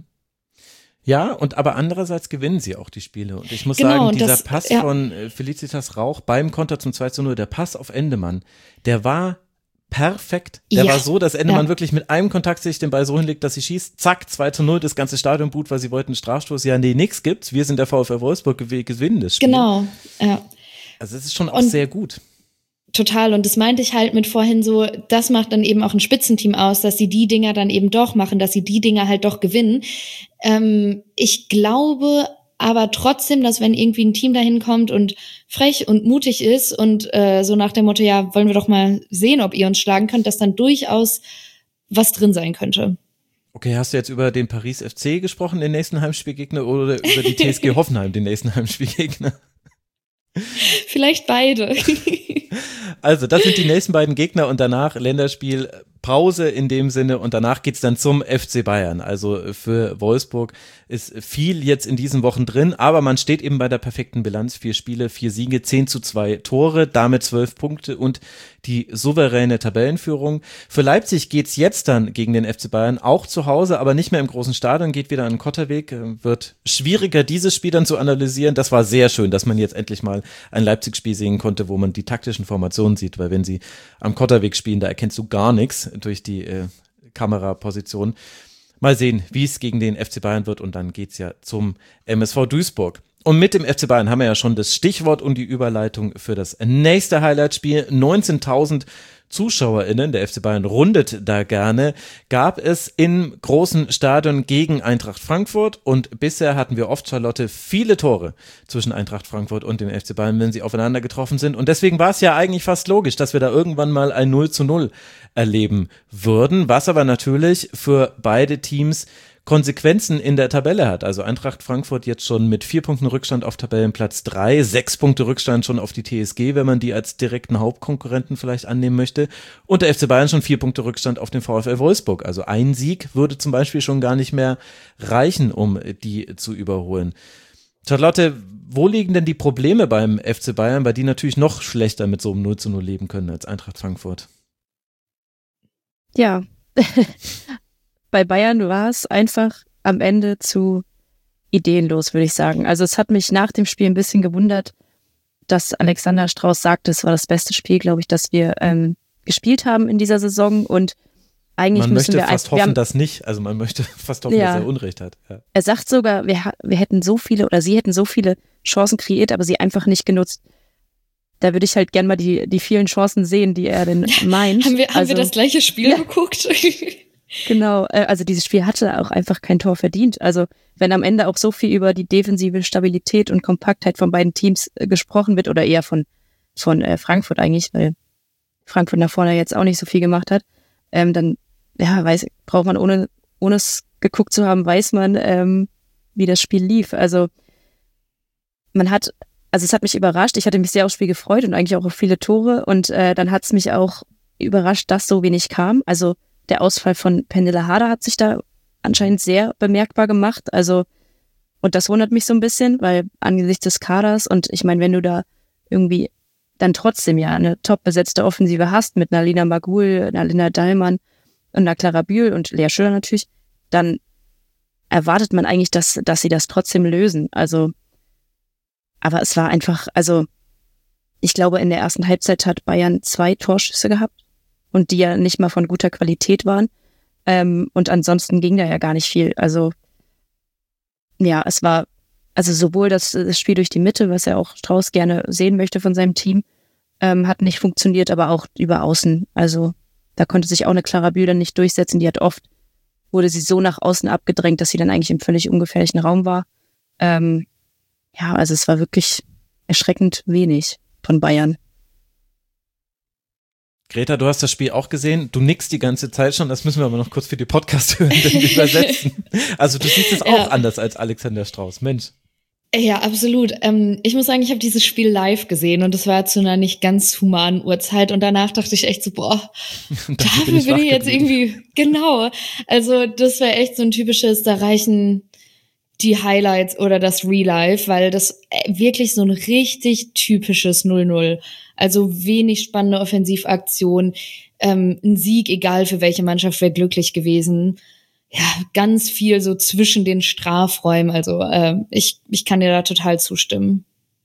Ja, und aber andererseits gewinnen sie auch die Spiele. Und ich muss genau, sagen, dieser das, Pass ja. von Felicitas Rauch beim Konter zum zwei zu null, der Pass auf Endemann, der war perfekt. Der ja. war so, dass Endemann ja. wirklich mit einem Kontakt sich den Ball so hinlegt, dass sie schießt. Zack, zwei zu null, das ganze Stadion buht, weil sie wollten einen Strafstoß. Ja, nee, nix gibt's. Wir sind der VfL Wolfsburg, wir gewinnen das Spiel. Genau, ja. Also es ist schon auch und sehr gut. Total, und das meinte ich halt mit vorhin so, das macht dann eben auch ein Spitzenteam aus, dass sie die Dinger dann eben doch machen, dass sie die Dinger halt doch gewinnen. Ähm, ich glaube aber trotzdem, dass wenn irgendwie ein Team dahin kommt und frech und mutig ist und äh, so nach dem Motto, ja, wollen wir doch mal sehen, ob ihr uns schlagen könnt, dass dann durchaus was drin sein könnte. Okay, hast du jetzt über den Paris F C gesprochen, den nächsten Heimspielgegner, oder über die T S G Hoffenheim, den nächsten Heimspielgegner? Vielleicht beide. Also, das sind die nächsten beiden Gegner und danach Länderspiel Pause in dem Sinne und danach geht's dann zum F C Bayern. Also für Wolfsburg ist viel jetzt in diesen Wochen drin, aber man steht eben bei der perfekten Bilanz. Vier Spiele, vier Siege, zehn zu zwei Tore, damit zwölf Punkte und die souveräne Tabellenführung. Für Leipzig geht's jetzt dann gegen den F C Bayern auch zu Hause, aber nicht mehr im großen Stadion, geht wieder an den Kotterweg. Wird schwieriger, dieses Spiel dann zu analysieren. Das war sehr schön, dass man jetzt endlich mal ein Leipzig-Spiel sehen konnte, wo man die taktischen Formationen sieht, weil wenn sie am Kotterweg spielen, da erkennst du gar nichts durch die äh, Kameraposition. Mal sehen, wie es gegen den F C Bayern wird und dann geht's ja zum M S V Duisburg. Und mit dem F C Bayern haben wir ja schon das Stichwort und die Überleitung für das nächste Highlight-Spiel. neunzehntausend ZuschauerInnen, der F C Bayern rundet da gerne, gab es im großen Stadion gegen Eintracht Frankfurt und bisher hatten wir oft, Charlotte, viele Tore zwischen Eintracht Frankfurt und dem F C Bayern, wenn sie aufeinander getroffen sind und deswegen war es ja eigentlich fast logisch, dass wir da irgendwann mal ein null zu null erleben würden, was aber natürlich für beide Teams Konsequenzen in der Tabelle hat. Also Eintracht Frankfurt jetzt schon mit vier Punkten Rückstand auf Tabellenplatz drei, sechs Punkte Rückstand schon auf die T S G, wenn man die als direkten Hauptkonkurrenten vielleicht annehmen möchte. Und der F C Bayern schon vier Punkte Rückstand auf den VfL Wolfsburg. Also ein Sieg würde zum Beispiel schon gar nicht mehr reichen, um die zu überholen. Charlotte, wo liegen denn die Probleme beim F C Bayern, weil die natürlich noch schlechter mit so einem null zu null leben können als Eintracht Frankfurt? Ja, bei Bayern war es einfach am Ende zu ideenlos, würde ich sagen. Also es hat mich nach dem Spiel ein bisschen gewundert, dass Alexander Strauß sagte, es war das beste Spiel, glaube ich, das wir ähm, gespielt haben in dieser Saison und eigentlich man müssen möchte wir fast ein, hoffen, wir haben, dass nicht. Also man möchte fast hoffen, ja, dass er Unrecht hat. Ja. Er sagt sogar, wir, wir hätten so viele oder sie hätten so viele Chancen kreiert, aber sie einfach nicht genutzt. Da würde ich halt gern mal die, die vielen Chancen sehen, die er denn meint. haben wir, haben also, wir das gleiche Spiel ja. geguckt? Genau, also dieses Spiel hatte auch einfach kein Tor verdient. Also wenn am Ende auch so viel über die defensive Stabilität und Kompaktheit von beiden Teams äh, gesprochen wird oder eher von, von äh, Frankfurt eigentlich, weil Frankfurt nach vorne jetzt auch nicht so viel gemacht hat, ähm, dann ja, weiß, braucht man ohne, ohne es geguckt zu haben, weiß man, ähm, wie das Spiel lief. Also man hat, also es hat mich überrascht, ich hatte mich sehr aufs Spiel gefreut und eigentlich auch auf viele Tore und äh, dann hat es mich auch überrascht, dass so wenig kam. Also der Ausfall von Pernille Harder hat sich da anscheinend sehr bemerkbar gemacht. Also, und das wundert mich so ein bisschen, weil angesichts des Kaders und ich meine, wenn du da irgendwie dann trotzdem ja eine top besetzte Offensive hast mit einer Lina Magul, einer Linda Dallmann und einer Clara Bühl und Lea Schüller natürlich, dann erwartet man eigentlich, dass, dass sie das trotzdem lösen. Also, aber es war einfach, also ich glaube, in der ersten Halbzeit hat Bayern zwei Torschüsse gehabt und die ja nicht mal von guter Qualität waren. Ähm, und ansonsten ging da ja gar nicht viel. Also ja, es war also sowohl das, das Spiel durch die Mitte, was er auch Strauß gerne sehen möchte von seinem Team, ähm, hat nicht funktioniert, aber auch über Außen. Also da konnte sich auch eine Clara Bühl dann nicht durchsetzen. Die hat oft, wurde sie so nach außen abgedrängt, dass sie dann eigentlich im völlig ungefährlichen Raum war. Ähm, ja, also es war wirklich erschreckend wenig von Bayern. Greta, du hast das Spiel auch gesehen. Du nickst die ganze Zeit schon. Das müssen wir aber noch kurz für die Podcast hören, denn wir übersetzen. Also du siehst es auch Ja. anders als Alexander Strauß. Mensch. Ja, absolut. Ähm, ich muss sagen, ich habe dieses Spiel live gesehen und es war zu einer nicht ganz humanen Uhrzeit und danach dachte ich echt so, boah, dafür bin ich, bin ich jetzt irgendwie, genau. Also das wäre echt so ein typisches, da reichen die Highlights oder das Real Life, weil das wirklich so ein richtig typisches null null. Also wenig spannende Offensivaktion, ähm, ein Sieg, egal für welche Mannschaft, wäre glücklich gewesen. Ja, ganz viel so zwischen den Strafräumen. Also äh, ich, ich kann dir da total zustimmen.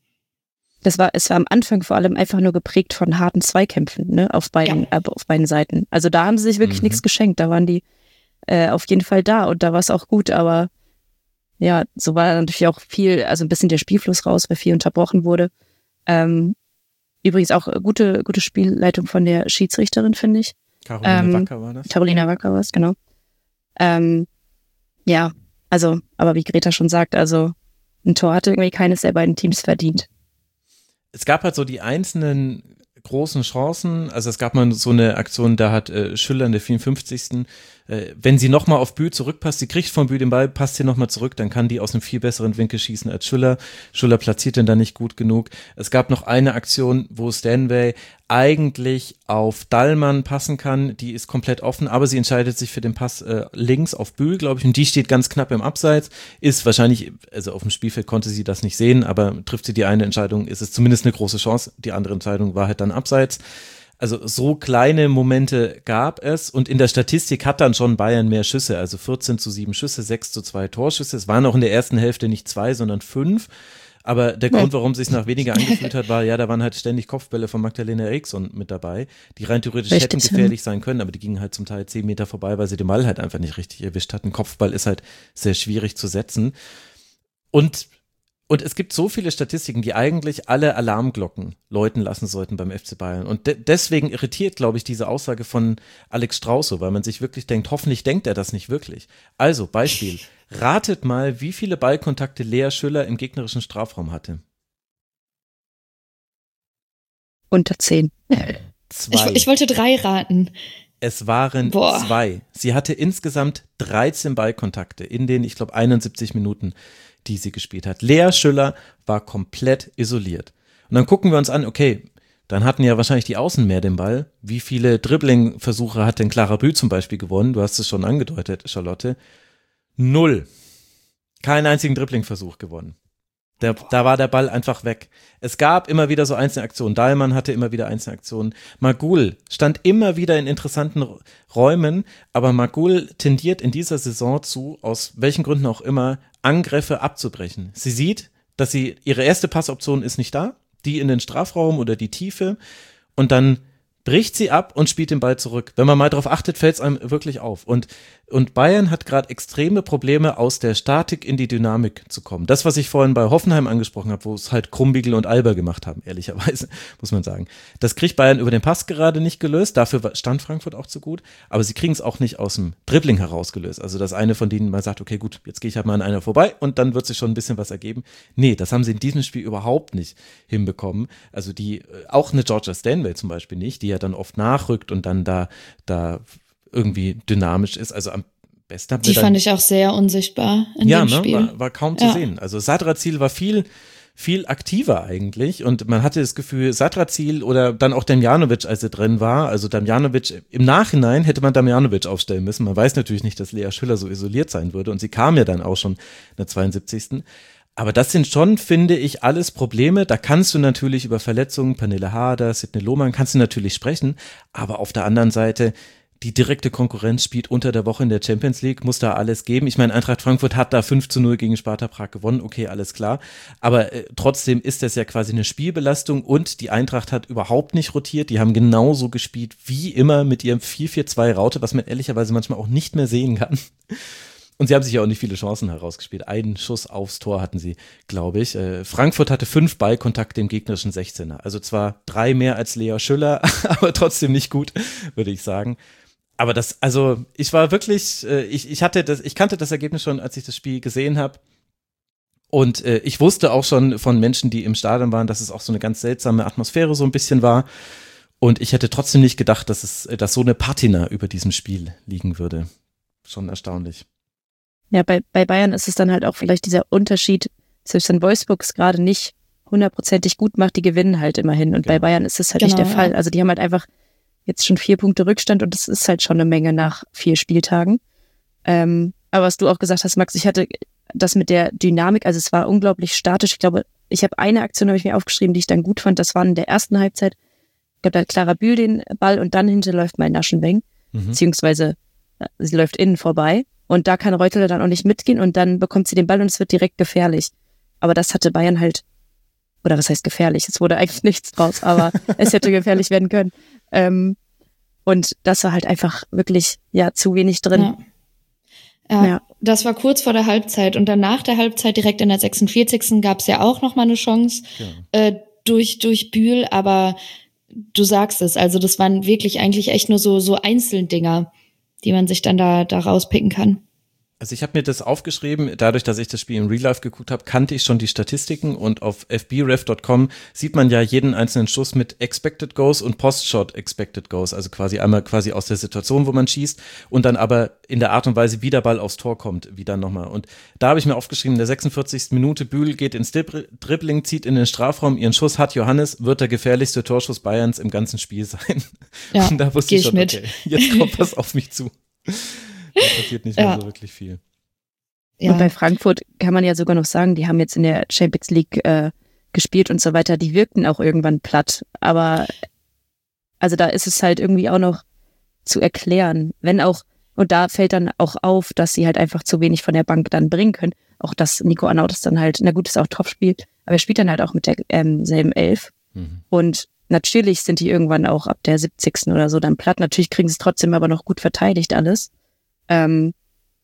Das war, es war am Anfang vor allem einfach nur geprägt von harten Zweikämpfen, ne, auf beiden, Ja. äh, auf beiden Seiten. Also da haben sie sich wirklich Mhm. nichts geschenkt. Da waren die äh, auf jeden Fall da und da war es auch gut, aber ja, so war natürlich auch viel, also ein bisschen der Spielfluss raus, weil viel unterbrochen wurde. Ähm, übrigens auch gute, gute Spielleitung von der Schiedsrichterin, finde ich. Caroline Ähm, Wacker war das? Carolina Wacker war es, genau. Ähm, ja, also, aber wie Greta schon sagt, also ein Tor hatte irgendwie keines der beiden Teams verdient. Es gab halt so die einzelnen großen Chancen. Also es gab mal so eine Aktion, da hat äh, Schüller in der vierundfünfzigsten Äh, wenn sie nochmal auf Bühl zurückpasst, sie kriegt von Bühl den Ball, passt sie nochmal zurück, dann kann die aus einem viel besseren Winkel schießen als Schüller. Schüller platziert den dann nicht gut genug. Es gab noch eine Aktion, wo Stanway eigentlich auf Dallmann passen kann, die ist komplett offen, aber sie entscheidet sich für den Pass äh, links auf Bühl, glaube ich, und die steht ganz knapp im Abseits, ist wahrscheinlich, also auf dem Spielfeld konnte sie das nicht sehen, aber trifft sie die eine Entscheidung, ist es zumindest eine große Chance, die andere Entscheidung war halt dann Abseits. Also so kleine Momente gab es und in der Statistik hat dann schon Bayern mehr Schüsse, also vierzehn zu sieben Schüsse, sechs zu zwei Torschüsse. Es waren auch in der ersten Hälfte nicht zwei, sondern fünf. Aber der Grund, warum es sich nach weniger angefühlt hat, war, ja, da waren halt ständig Kopfbälle von Magdalena Eriksson mit dabei, die rein theoretisch Richtig, hätten gefährlich sein können, aber die gingen halt zum Teil zehn Meter vorbei, weil sie den Ball halt einfach nicht richtig erwischt hatten. Kopfball ist halt sehr schwierig zu setzen. Und Und es gibt so viele Statistiken, die eigentlich alle Alarmglocken läuten lassen sollten beim F C Bayern. Und de- deswegen irritiert, glaube ich, diese Aussage von Alex Strauß so, weil man sich wirklich denkt, hoffentlich denkt er das nicht wirklich. Also, Beispiel. Ratet mal, wie viele Ballkontakte Lea Schüller im gegnerischen Strafraum hatte. Unter zehn. Zwei. Ich, ich wollte drei raten. Es waren Boah. zwei. Sie hatte insgesamt dreizehn Ballkontakte in den, ich glaube, einundsiebzig Minuten, die sie gespielt hat. Lea Schüller war komplett isoliert. Und dann gucken wir uns an, okay, dann hatten ja wahrscheinlich die Außen mehr den Ball. Wie viele Dribbling-Versuche hat denn Clara Bühl zum Beispiel gewonnen? Du hast es schon angedeutet, Charlotte. Null. Keinen einzigen Dribbling-Versuch gewonnen. Der, da war der Ball einfach weg. Es gab immer wieder so einzelne Aktionen. Dahlmann hatte immer wieder einzelne Aktionen. Magul stand immer wieder in interessanten Räumen, aber Magul tendiert in dieser Saison zu, aus welchen Gründen auch immer, Angriffe abzubrechen. Sie sieht, dass sie ihre erste Passoption ist nicht da, die in den Strafraum oder die Tiefe, und dann bricht sie ab und spielt den Ball zurück. Wenn man mal drauf achtet, fällt es einem wirklich auf. Und, und Bayern hat gerade extreme Probleme, aus der Statik in die Dynamik zu kommen. Das, was ich vorhin bei Hoffenheim angesprochen habe, wo es halt Krumbiegel und Alba gemacht haben, ehrlicherweise, muss man sagen. Das kriegt Bayern über den Pass gerade nicht gelöst, dafür stand Frankfurt auch zu gut, aber sie kriegen es auch nicht aus dem Dribbling herausgelöst. Also, dass eine von denen mal sagt, okay, gut, jetzt gehe ich halt mal an einer vorbei und dann wird sich schon ein bisschen was ergeben. Nee, das haben sie in diesem Spiel überhaupt nicht hinbekommen. Also die, auch eine Georgia Stanway zum Beispiel nicht, die ja dann oft nachrückt und dann da, da irgendwie dynamisch ist. Also am besten haben wir Die dann, fand ich auch sehr unsichtbar in ja, dem ne, Spiel. war, war kaum zu Ja. sehen. Also Sadrazil war viel, viel aktiver eigentlich und man hatte das Gefühl, Sadrazil oder dann auch Damjanovic, als er drin war, also Damjanovic, im Nachhinein hätte man Damjanovic aufstellen müssen. Man weiß natürlich nicht, dass Lea Schüller so isoliert sein würde und sie kam ja dann auch schon in der zweiundsiebzigsten Aber das sind schon, finde ich, alles Probleme. Da kannst du natürlich über Verletzungen, Pernille Harder, Sidney Lohmann, kannst du natürlich sprechen. Aber auf der anderen Seite, die direkte Konkurrenz spielt unter der Woche in der Champions League, muss da alles geben. Ich meine, Eintracht Frankfurt hat da fünf zu null gegen Sparta Prag gewonnen, okay, alles klar. Aber äh, trotzdem ist das ja quasi eine Spielbelastung und die Eintracht hat überhaupt nicht rotiert. Die haben genauso gespielt wie immer mit ihrem vier vier zwei Raute, was man ehrlicherweise manchmal auch nicht mehr sehen kann. Und sie haben sich ja auch nicht viele Chancen herausgespielt. Einen Schuss aufs Tor hatten sie, glaube ich. Äh, Frankfurt hatte fünf Ballkontakte im gegnerischen sechzehner. Also zwar drei mehr als Lea Schüller, aber trotzdem nicht gut, würde ich sagen. Aber das, also ich war wirklich, äh, ich, ich hatte das, ich kannte das Ergebnis schon, als ich das Spiel gesehen habe. Und äh, ich wusste auch schon von Menschen, die im Stadion waren, dass es auch so eine ganz seltsame Atmosphäre so ein bisschen war. Und ich hätte trotzdem nicht gedacht, dass es, dass so eine Patina über diesem Spiel liegen würde. Schon erstaunlich. Ja, bei, bei Bayern ist es dann halt auch vielleicht dieser Unterschied, selbst wenn Wolfsburg es gerade nicht hundertprozentig gut macht, die gewinnen halt immerhin. Und genau. Bei Bayern ist es halt genau, nicht der Fall. Also die haben halt einfach jetzt schon vier Punkte Rückstand und das ist halt schon eine Menge nach vier Spieltagen. Ähm, aber was du auch gesagt hast, Max, ich hatte das mit der Dynamik, also es war unglaublich statisch. Ich glaube, ich habe eine Aktion, habe ich mir aufgeschrieben, die ich dann gut fand. Das war in der ersten Halbzeit. Ich glaube, da hat Clara Bühl den Ball und dann hinter läuft mein Naschenweng, mhm. beziehungsweise sie läuft innen vorbei. Und da kann Reuteler dann auch nicht mitgehen und dann bekommt sie den Ball und es wird direkt gefährlich. Aber das hatte Bayern halt, oder was heißt gefährlich? Es wurde eigentlich nichts draus, aber es hätte gefährlich werden können. Ähm, und das war halt einfach wirklich, ja, zu wenig drin. Ja. Ja, ja, das war kurz vor der Halbzeit und dann nach der Halbzeit direkt in der sechsundvierzigsten gab es ja auch nochmal eine Chance ja. äh, durch, durch Bühl, aber du sagst es, also das waren wirklich eigentlich echt nur so, so Einzeldinger, die man sich dann da, da rauspicken kann. Also ich habe mir das aufgeschrieben, dadurch, dass ich das Spiel im Real Life geguckt habe, kannte ich schon die Statistiken und auf f b ref punkt com sieht man ja jeden einzelnen Schuss mit Expected Goals und Post-Shot Expected Goals, also quasi einmal quasi aus der Situation, wo man schießt und dann aber in der Art und Weise, wie der Ball aufs Tor kommt, wie dann nochmal. Und da habe ich mir aufgeschrieben, in der sechsundvierzigsten Minute, Bühl geht ins Dribbling, zieht in den Strafraum, ihren Schuss hat Johannes, wird der gefährlichste Torschuss Bayerns im ganzen Spiel sein. Ja, und da wusste ich schon, mit. okay, jetzt kommt was auf mich zu. Da passiert nicht mehr ja. so wirklich viel. Ja. Und bei Frankfurt kann man ja sogar noch sagen, die haben jetzt in der Champions League äh, gespielt und so weiter, die wirkten auch irgendwann platt. Aber also da ist es halt irgendwie auch noch zu erklären, wenn auch, und da fällt dann auch auf, dass sie halt einfach zu wenig von der Bank dann bringen können. Auch dass Nico Arnautovic dann halt, na gut, ist auch Topspiel, aber er spielt dann halt auch mit der ähm, selben Elf. Mhm. Und natürlich sind die irgendwann auch ab der siebzigsten oder so dann platt. Natürlich kriegen sie es trotzdem aber noch gut verteidigt alles. Ähm,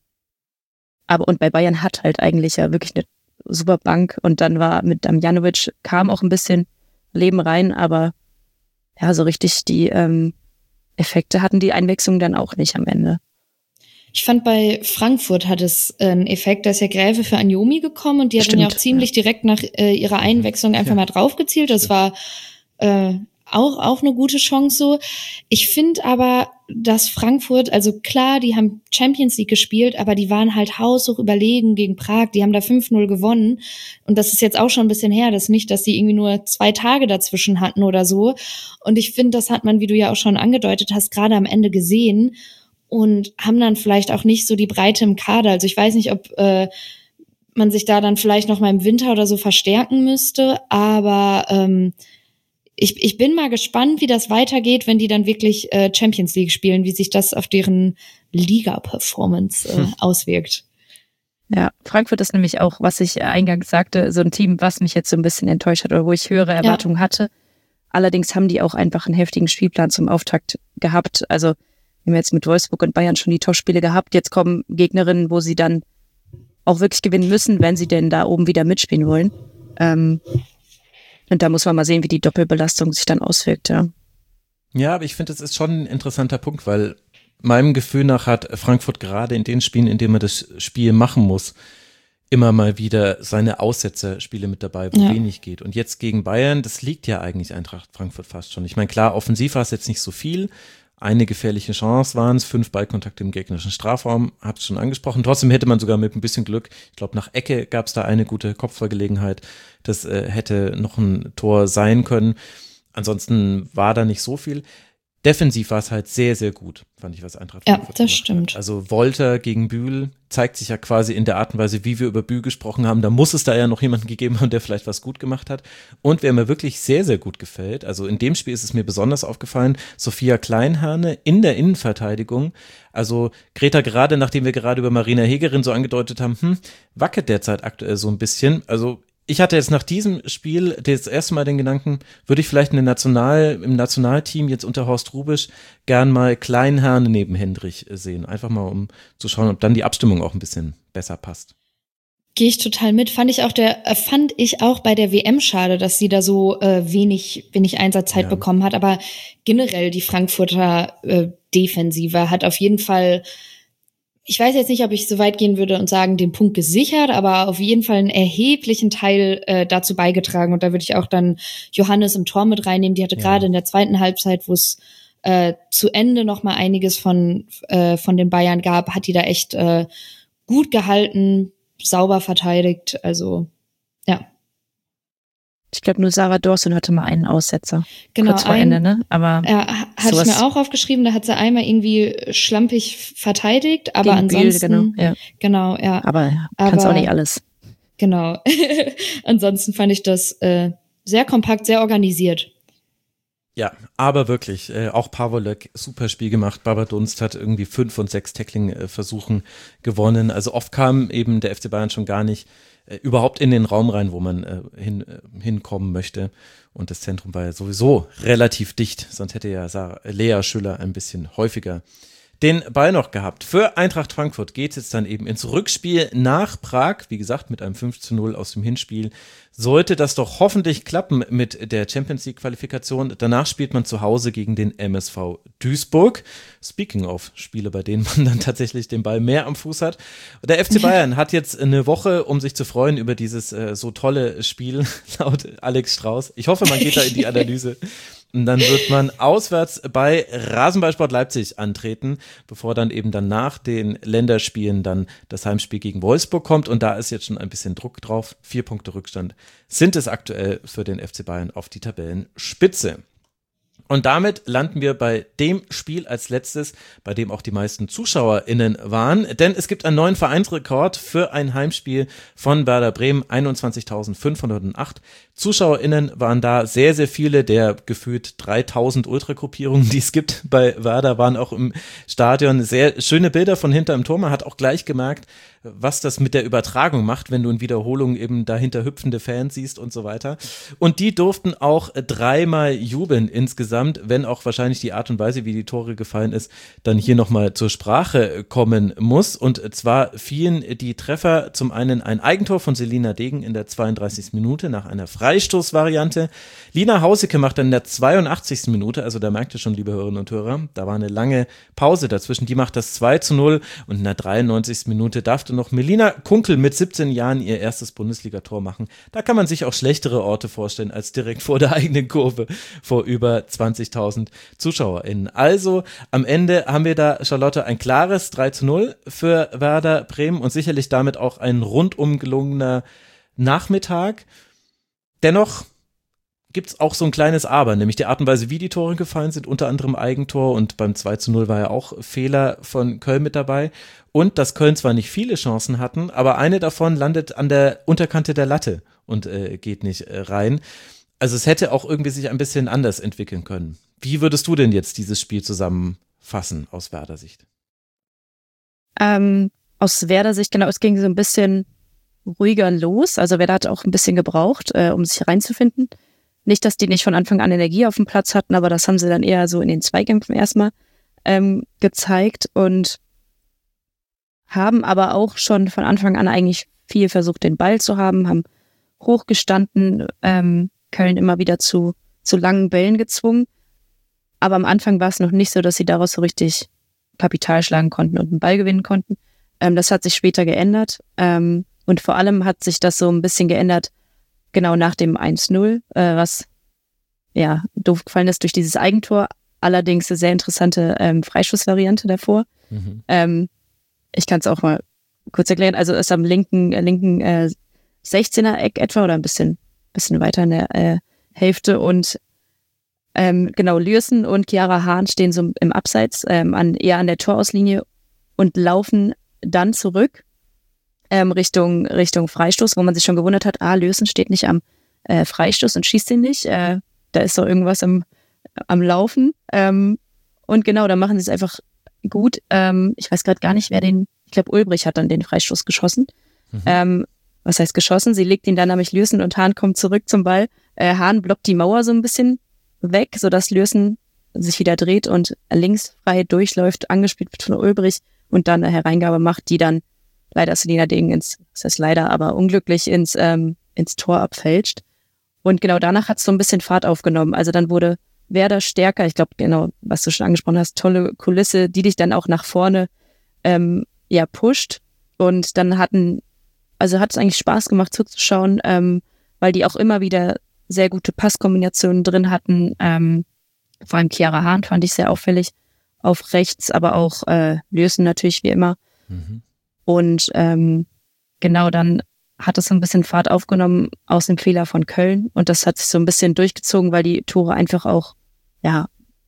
aber und bei Bayern hat halt eigentlich ja wirklich eine super Bank und dann war mit Damjanovic kam auch ein bisschen Leben rein, aber ja, so richtig die ähm, Effekte hatten die Einwechslung dann auch nicht am Ende. Ich fand, bei Frankfurt hat es einen Effekt, da ist ja Gräfe für Anjomi gekommen und die hat dann ja auch ziemlich ja. direkt nach äh, ihrer Einwechslung einfach ja. mal draufgezielt. Das war äh, auch auch eine gute Chance so. Ich finde aber, dass Frankfurt, also klar, die haben Champions League gespielt, aber die waren halt haushoch überlegen gegen Prag. Die haben da fünf null gewonnen und das ist jetzt auch schon ein bisschen her. Das ist nicht, dass die irgendwie nur zwei Tage dazwischen hatten oder so. Und ich finde, das hat man, wie du ja auch schon angedeutet hast, gerade am Ende gesehen und haben dann vielleicht auch nicht so die Breite im Kader. Also ich weiß nicht, ob äh, man sich da dann vielleicht noch mal im Winter oder so verstärken müsste, aber ähm, Ich, ich bin mal gespannt, wie das weitergeht, wenn die dann wirklich äh, Champions League spielen, wie sich das auf deren Liga-Performance äh, hm. auswirkt. Ja, Frankfurt ist nämlich auch, was ich eingangs sagte, so ein Team, was mich jetzt so ein bisschen enttäuscht hat oder wo ich höhere Erwartungen ja. hatte. Allerdings haben die auch einfach einen heftigen Spielplan zum Auftakt gehabt. Also wir haben jetzt mit Wolfsburg und Bayern schon die Topspiele gehabt. Jetzt kommen Gegnerinnen, wo sie dann auch wirklich gewinnen müssen, wenn sie denn da oben wieder mitspielen wollen. Ähm, Und da muss man mal sehen, wie die Doppelbelastung sich dann auswirkt, ja. Ja, aber ich finde, das ist schon ein interessanter Punkt, weil meinem Gefühl nach hat Frankfurt gerade in den Spielen, in denen man das Spiel machen muss, immer mal wieder seine Aussetzerspiele mit dabei, wo ja. wenig geht. Und jetzt gegen Bayern, das liegt ja eigentlich Eintracht Frankfurt fast schon. Ich meine, klar, offensiv war es jetzt nicht so viel. Eine gefährliche Chance waren es, fünf Ballkontakte im gegnerischen Strafraum, hab's schon angesprochen. Trotzdem hätte man sogar mit ein bisschen Glück, ich glaube nach Ecke gab es da eine gute Kopfballgelegenheit, das äh, hätte noch ein Tor sein können. Ansonsten war da nicht so viel. defensiv war es halt sehr, sehr gut, fand ich, was Eintracht Ja, Frankfurt das gemacht stimmt. hat. Also Wolter gegen Bühl zeigt sich ja quasi in der Art und Weise, wie wir über Bühl gesprochen haben. Da muss es da ja noch jemanden gegeben haben, der vielleicht was gut gemacht hat. Und wer mir wirklich sehr, sehr gut gefällt, also in dem Spiel ist es mir besonders aufgefallen, Sophia Kleinherne in der Innenverteidigung. Also Greta, gerade nachdem wir gerade über Marina Hegerin so angedeutet haben, hm, wackelt derzeit aktuell so ein bisschen. Also ich hatte jetzt nach diesem Spiel das erste Mal den Gedanken, würde ich vielleicht eine National, im Nationalteam jetzt unter Horst Hrubesch gern mal Kleinherne neben Hendrich sehen. Einfach mal, um zu schauen, ob dann die Abstimmung auch ein bisschen besser passt. Gehe ich total mit. Fand ich auch der, äh, fand ich auch bei der W M schade, dass sie da so äh, wenig, wenig Einsatzzeit Ja. bekommen hat. Aber generell die Frankfurter äh, Defensive hat auf jeden Fall, ich weiß jetzt nicht, ob ich so weit gehen würde und sagen, den Punkt gesichert, aber auf jeden Fall einen erheblichen Teil äh, dazu beigetragen. Und da würde ich auch dann Johannes im Tor mit reinnehmen. Die hatte Ja. gerade in der zweiten Halbzeit, wo es äh, zu Ende noch mal einiges von äh, von den Bayern gab, hat die da echt äh, gut gehalten, sauber verteidigt. Also ja. Ich glaube, nur Sarah Dawson hatte mal einen Aussetzer. Genau, Kurz vor ein- Ende, ne? Aber Ja, hatte sowas- ich mir auch aufgeschrieben, da hat sie einmal irgendwie schlampig verteidigt, aber gegen Bühl, ansonsten, genau, ja. genau, ja, Aber kannst Aber- auch nicht alles. genau. Ansonsten fand ich das äh, sehr kompakt, sehr organisiert. Ja, aber wirklich, äh, auch Pavolek, super Spiel gemacht. Baba Dunst hat irgendwie fünf und sechs Tackling-Versuchen gewonnen. Also oft kam eben der F C Bayern schon gar nicht äh, überhaupt in den Raum rein, wo man äh, hin, äh, hinkommen möchte. Und das Zentrum war ja sowieso relativ dicht, sonst hätte ja Sarah, Lea Schüller ein bisschen häufiger den Ball noch gehabt. Für Eintracht Frankfurt geht es jetzt dann eben ins Rückspiel nach Prag. Wie gesagt, mit einem fünf zu null aus dem Hinspiel sollte das doch hoffentlich klappen mit der Champions League Qualifikation. Danach spielt man zu Hause gegen den M S V Duisburg. Speaking of Spiele, bei denen man dann tatsächlich den Ball mehr am Fuß hat. Der F C Bayern hat jetzt eine Woche, um sich zu freuen über dieses äh, so tolle Spiel, laut Alex Strauß. Ich hoffe, man geht da in die Analyse. Und dann wird man auswärts bei Rasenballsport Leipzig antreten, bevor dann eben dann nach den Länderspielen dann das Heimspiel gegen Wolfsburg kommt. Und da ist jetzt schon ein bisschen Druck drauf. Vier Punkte Rückstand sind es aktuell für den F C Bayern auf die Tabellenspitze. Und damit landen wir bei dem Spiel als letztes, bei dem auch die meisten ZuschauerInnen waren. Denn es gibt einen neuen Vereinsrekord für ein Heimspiel von Werder Bremen. einundzwanzigtausendfünfhundertacht ZuschauerInnen waren da. Sehr, sehr viele der gefühlt dreitausend Ultragruppierungen, die es gibt bei Werder, waren auch im Stadion. Sehr schöne Bilder von hinterm Tor. Man hat auch gleich gemerkt, was das mit der Übertragung macht, wenn du in Wiederholungen eben dahinter hüpfende Fans siehst und so weiter. Und die durften auch dreimal jubeln insgesamt, wenn auch wahrscheinlich die Art und Weise, wie die Tore gefallen ist, dann hier nochmal zur Sprache kommen muss. Und zwar fielen die Treffer zum einen ein Eigentor von Selina Degen in der zweiunddreißigsten Minute nach einer Freistoßvariante. Lina Hauseke macht dann in der zweiundachtzigsten Minute, also da merkt ihr schon, liebe Hörerinnen und Hörer, da war eine lange Pause dazwischen, die macht das zwei zu null und in der dreiundneunzigsten Minute darf noch Melina Kunkel mit siebzehn Jahren ihr erstes Bundesligator machen. Da kann man sich auch schlechtere Orte vorstellen als direkt vor der eigenen Kurve vor über zwanzigtausend ZuschauerInnen. Also am Ende haben wir da, Charlotte, ein klares drei zu null für Werder Bremen und sicherlich damit auch ein rundum gelungener Nachmittag. Dennoch gibt es auch so ein kleines Aber, nämlich die Art und Weise, wie die Tore gefallen sind, unter anderem Eigentor und beim zwei zu null war ja auch Fehler von Köln mit dabei und dass Köln zwar nicht viele Chancen hatten, aber eine davon landet an der Unterkante der Latte und äh, geht nicht äh, rein. Also es hätte auch irgendwie sich ein bisschen anders entwickeln können. Wie würdest du denn jetzt dieses Spiel zusammenfassen aus Werder Sicht? Ähm, aus Werder Sicht, genau, es ging so ein bisschen ruhiger los. Also Werder hat auch ein bisschen gebraucht, äh, um sich reinzufinden. Nicht, dass die nicht von Anfang an Energie auf dem Platz hatten, aber das haben sie dann eher so in den Zweikämpfen erstmal ähm, gezeigt und haben aber auch schon von Anfang an eigentlich viel versucht, den Ball zu haben, haben hochgestanden, ähm, Köln immer wieder zu, zu langen Bällen gezwungen. Aber am Anfang war es noch nicht so, dass sie daraus so richtig Kapital schlagen konnten und einen Ball gewinnen konnten. Ähm, das hat sich später geändert. Ähm, und vor allem hat sich das so ein bisschen geändert, genau nach dem eins null, äh, was ja doof gefallen ist durch dieses Eigentor. Allerdings eine sehr interessante ähm, Freischussvariante davor. Mhm. Ähm, ich kann es auch mal kurz erklären. Also ist am linken, äh, linken äh, sechzehner Eck etwa oder ein bisschen, bisschen weiter in der äh, Hälfte und ähm, genau, Lürsen und Chiara Hahn stehen so im Abseits, ähm, an, eher an der Torauslinie und laufen dann zurück ähm, Richtung, Richtung Freistoß, wo man sich schon gewundert hat, ah, Lürsen steht nicht am äh, Freistoß und schießt ihn nicht. Äh, da ist doch irgendwas am, am Laufen. Ähm, und genau, da machen sie es einfach gut. Ähm, ich weiß gerade gar nicht, wer den, ich glaube, Ulbrich hat dann den Freistoß geschossen. Mhm. Ähm, was heißt geschossen? Sie legt ihn dann nämlich Lürsen und Hahn kommt zurück zum Ball. Äh, Hahn blockt die Mauer so ein bisschen weg, sodass Lürsen sich wieder dreht und links frei durchläuft, angespielt wird von Ulbrich und dann eine Hereingabe macht, die dann leider Selina Degen ins, das heißt leider, aber unglücklich ins, ähm, ins Tor abfälscht. Und genau danach hat es so ein bisschen Fahrt aufgenommen. Also dann wurde Werder stärker. Ich glaube, genau, was du schon angesprochen hast, tolle Kulisse, die dich dann auch nach vorne ähm, ja pusht. Und dann hatten, also hat es eigentlich Spaß gemacht zuzuschauen, ähm, weil die auch immer wieder sehr gute Passkombinationen drin hatten. Ähm, vor allem Chiara Hahn fand ich sehr auffällig auf rechts, aber auch äh, Lürsen natürlich wie immer. Mhm. Und ähm, genau dann hat es so ein bisschen Fahrt aufgenommen aus dem Fehler von Köln und das hat sich so ein bisschen durchgezogen, weil die Tore einfach auch ja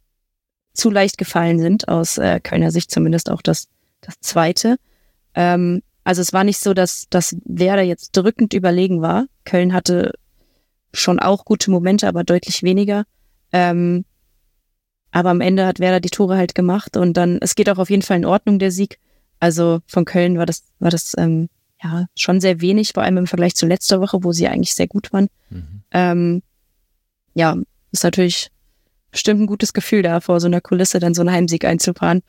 zu leicht gefallen sind, aus äh, Kölner Sicht zumindest auch das, das zweite. Ähm, also es war nicht so, dass, dass Werder jetzt drückend überlegen war. Köln hatte schon auch gute Momente, aber deutlich weniger. Ähm, aber am Ende hat Werder die Tore halt gemacht und dann, es geht auch auf jeden Fall in Ordnung, der Sieg. Also von Köln war das, war das ähm, ja schon sehr wenig, vor allem im Vergleich zu letzter Woche, wo sie eigentlich sehr gut waren. Mhm. Ähm, ja, ist natürlich bestimmt ein gutes Gefühl da, vor so einer Kulisse dann so einen Heimsieg einzufahren.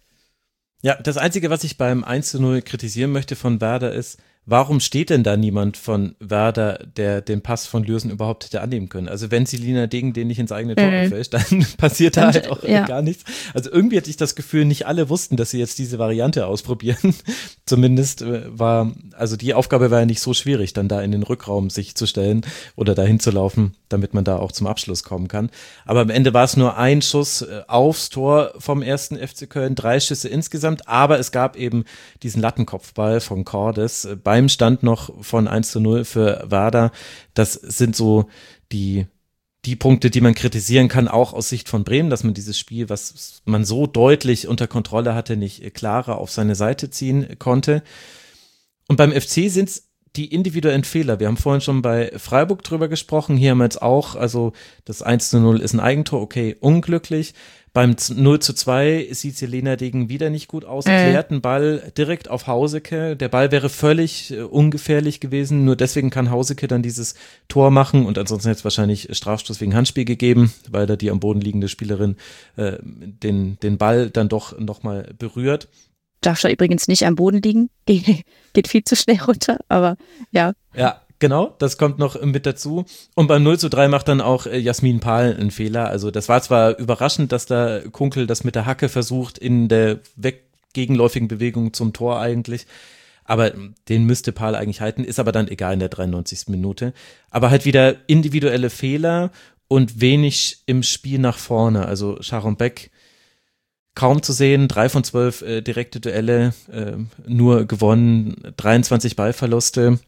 Ja, das Einzige, was ich beim eins zu null kritisieren möchte von Werder ist, warum steht denn da niemand von Werder, der den Pass von Lürsen überhaupt hätte annehmen können? Also wenn Selina Degen den nicht ins eigene Tor mhm. fällt, dann passiert da halt auch ja. gar nichts. Also irgendwie hatte ich das Gefühl, nicht alle wussten, dass sie jetzt diese Variante ausprobieren. Zumindest war, also die Aufgabe war ja nicht so schwierig, dann da in den Rückraum sich zu stellen oder dahin zu laufen, damit man da auch zum Abschluss kommen kann. Aber am Ende war es nur ein Schuss aufs Tor vom ersten F C Köln, drei Schüsse insgesamt, aber es gab eben diesen Lattenkopfball von Cordes bei Beim Stand noch von eins zu null für Werder. Das sind so die, die Punkte, die man kritisieren kann, auch aus Sicht von Bremen, dass man dieses Spiel, was man so deutlich unter Kontrolle hatte, nicht klarer auf seine Seite ziehen konnte. Und beim F C sind es die individuellen Fehler. Wir haben vorhin schon bei Freiburg drüber gesprochen, hier haben wir jetzt auch, also das eins zu null ist ein Eigentor, okay, unglücklich. Beim null zu zwei sieht Selina Degen wieder nicht gut aus, äh. klärt einen Ball direkt auf Hauseke. Der Ball wäre völlig äh, ungefährlich gewesen, nur deswegen kann Hauseke dann dieses Tor machen und ansonsten hätte es wahrscheinlich Strafstoß wegen Handspiel gegeben, weil da die am Boden liegende Spielerin äh, den, den Ball dann doch nochmal berührt. Darf da übrigens nicht am Boden liegen, Ge- geht viel zu schnell runter, aber ja. Ja. Genau, das kommt noch mit dazu. Und beim null zu drei macht dann auch äh, Jasmin Pahl einen Fehler. Also das war zwar überraschend, dass da Kunkel das mit der Hacke versucht in der weg gegenläufigen Bewegung zum Tor eigentlich. Aber den müsste Pahl eigentlich halten, ist aber dann egal in der dreiundneunzigsten Minute. Aber halt wieder individuelle Fehler und wenig im Spiel nach vorne. Also Sharon Beck kaum zu sehen, drei von zwölf äh, direkte Duelle, äh, nur gewonnen, dreiundzwanzig Ballverluste.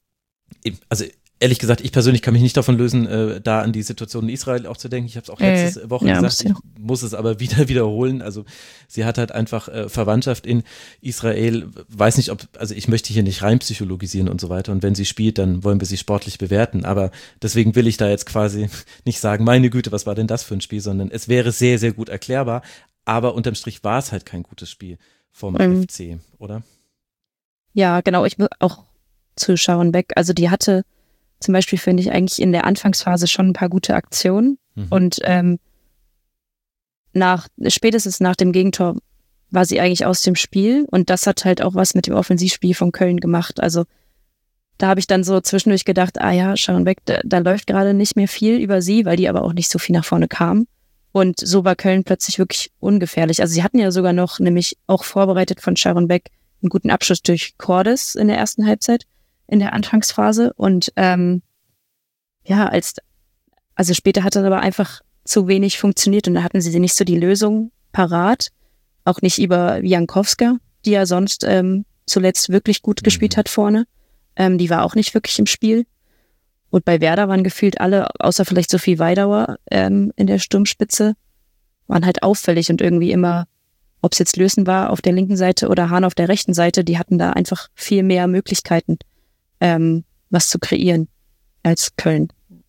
Also ehrlich gesagt, ich persönlich kann mich nicht davon lösen, äh, da an die Situation in Israel auch zu denken. Ich habe es auch letzte äh, Woche ja, gesagt, ich muss es aber wieder wiederholen. Also sie hat halt einfach äh, Verwandtschaft in Israel. Weiß nicht, ob, also ich möchte hier nicht rein psychologisieren und so weiter. Und wenn sie spielt, dann wollen wir sie sportlich bewerten. Aber deswegen will ich da jetzt quasi nicht sagen, meine Güte, was war denn das für ein Spiel, sondern es wäre sehr, sehr gut erklärbar. Aber unterm Strich war es halt kein gutes Spiel vom ähm, F C, oder? Ja, genau. Ich will auch zu Sharon Beck. Also die hatte zum Beispiel, finde ich, eigentlich in der Anfangsphase schon ein paar gute Aktionen. Mhm. Und ähm, nach spätestens nach dem Gegentor war sie eigentlich aus dem Spiel. Und das hat halt auch was mit dem Offensivspiel von Köln gemacht. Also da habe ich dann so zwischendurch gedacht, ah ja, Sharon Beck, da, da läuft gerade nicht mehr viel über sie, weil die aber auch nicht so viel nach vorne kam. Und so war Köln plötzlich wirklich ungefährlich. Also sie hatten ja sogar noch, nämlich auch vorbereitet von Sharon Beck, einen guten Abschluss durch Cordes in der ersten Halbzeit, in der Anfangsphase. Und ähm, ja, als also später hat das aber einfach zu wenig funktioniert und da hatten sie nicht so die Lösung parat. Auch nicht über Jankowska, die ja sonst ähm, zuletzt wirklich gut gespielt hat vorne. Ähm, die war auch nicht wirklich im Spiel. Und bei Werder waren gefühlt alle, außer vielleicht Sophie Weidauer ähm, in der Sturmspitze, waren halt auffällig und irgendwie immer, ob es jetzt Lösen war auf der linken Seite oder Hahn auf der rechten Seite, die hatten da einfach viel mehr Möglichkeiten, ähm, was zu kreieren als Köln.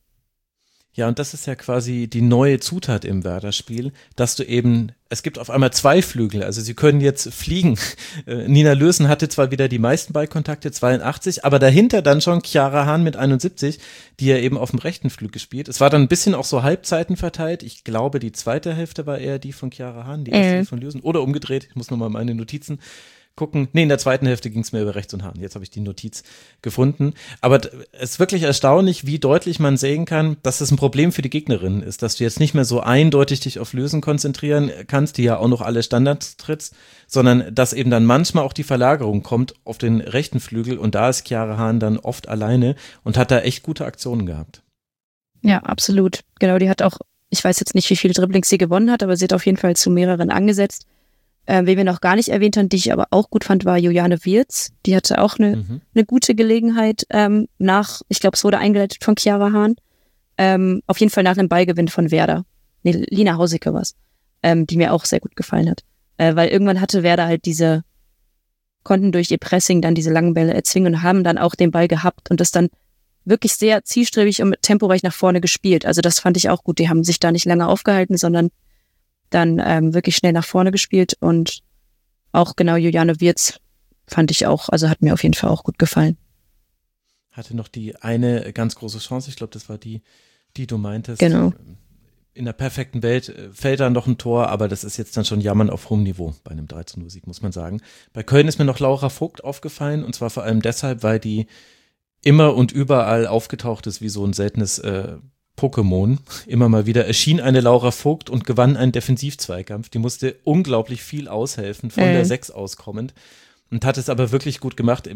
Ja, und das ist ja quasi die neue Zutat im Werder-Spiel, dass du eben, es gibt auf einmal zwei Flügel, also sie können jetzt fliegen. Äh, Nina Lösen hatte zwar wieder die meisten Ballkontakte, zweiundachtzig, aber dahinter dann schon Chiara Hahn mit einundsiebzig, die ja eben auf dem rechten Flügel spielt. Es war dann ein bisschen auch so Halbzeiten verteilt. Ich glaube, die zweite Hälfte war eher die von Chiara Hahn, die erste äh. die von Lösen. Oder umgedreht, ich muss nochmal meine Notizen gucken. Nee, in der zweiten Hälfte ging es mehr über rechts und Hahn. Jetzt habe ich die Notiz gefunden. Aber es ist wirklich erstaunlich, wie deutlich man sehen kann, dass es ein Problem für die Gegnerinnen ist, dass du jetzt nicht mehr so eindeutig dich auf Lösen konzentrieren kannst, die ja auch noch alle Standards trittst, sondern dass eben dann manchmal auch die Verlagerung kommt auf den rechten Flügel und da ist Chiara Hahn dann oft alleine und hat da echt gute Aktionen gehabt. Ja, absolut. Genau, die hat auch, ich weiß jetzt nicht, wie viele Dribblings sie gewonnen hat, aber sie hat auf jeden Fall zu mehreren angesetzt. Äh, wen wir noch gar nicht erwähnt haben, die ich aber auch gut fand, war Juliane Wirtz. Die hatte auch eine, mhm. eine gute Gelegenheit ähm, nach, ich glaube, es wurde eingeleitet von Chiara Hahn, ähm, auf jeden Fall nach einem Ballgewinn von Werder. Nee, Lina Hausicke war es, ähm, die mir auch sehr gut gefallen hat. Äh, weil irgendwann hatte Werder halt diese, konnten durch ihr Pressing dann diese langen Bälle erzwingen und haben dann auch den Ball gehabt und das dann wirklich sehr zielstrebig und temporeich nach vorne gespielt. Also das fand ich auch gut. Die haben sich da nicht lange aufgehalten, sondern dann ähm, wirklich schnell nach vorne gespielt und auch genau Juliane Wirtz fand ich auch, also hat mir auf jeden Fall auch gut gefallen. Hatte noch die eine ganz große Chance, ich glaube, das war die, die du meintest. Genau. In der perfekten Welt fällt da noch ein Tor, aber das ist jetzt dann schon Jammern auf hohem Niveau bei einem drei zu null Sieg, muss man sagen. Bei Köln ist mir noch Laura Vogt aufgefallen und zwar vor allem deshalb, weil die immer und überall aufgetaucht ist wie so ein seltenes äh, Pokémon. Immer mal wieder erschien eine Laura Vogt und gewann einen Defensivzweikampf. Die musste unglaublich viel aushelfen, von äh. der sechs auskommend und hat es aber wirklich gut gemacht.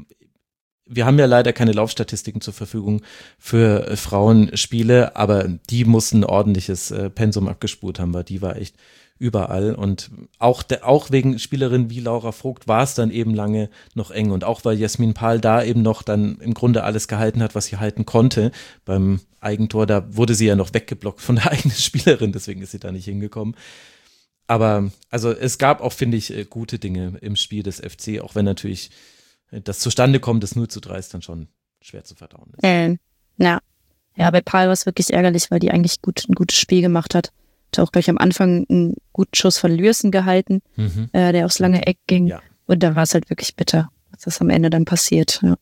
Wir haben ja leider keine Laufstatistiken zur Verfügung für Frauenspiele, aber die mussten ein ordentliches Pensum abgespult haben, weil die war echt überall und auch, der, auch wegen Spielerinnen wie Laura Vogt war es dann eben lange noch eng und auch weil Jasmin Pahl da eben noch dann im Grunde alles gehalten hat, was sie halten konnte beim Eigentor, da wurde sie ja noch weggeblockt von der eigenen Spielerin, deswegen ist sie da nicht hingekommen. Aber also es gab auch, finde ich, gute Dinge im Spiel des F C, auch wenn natürlich das zustande kommt, das null zu drei ist dann schon schwer zu verdauen ist. Ähm, ja. ja, bei Pahl war es wirklich ärgerlich, weil die eigentlich gut, ein gutes Spiel gemacht hat. Hat auch gleich am Anfang einen guten Schuss von Lürsen gehalten, mhm. äh, der aufs lange Eck ging. Ja. Und da war es halt wirklich bitter, was das am Ende dann passiert. Ja.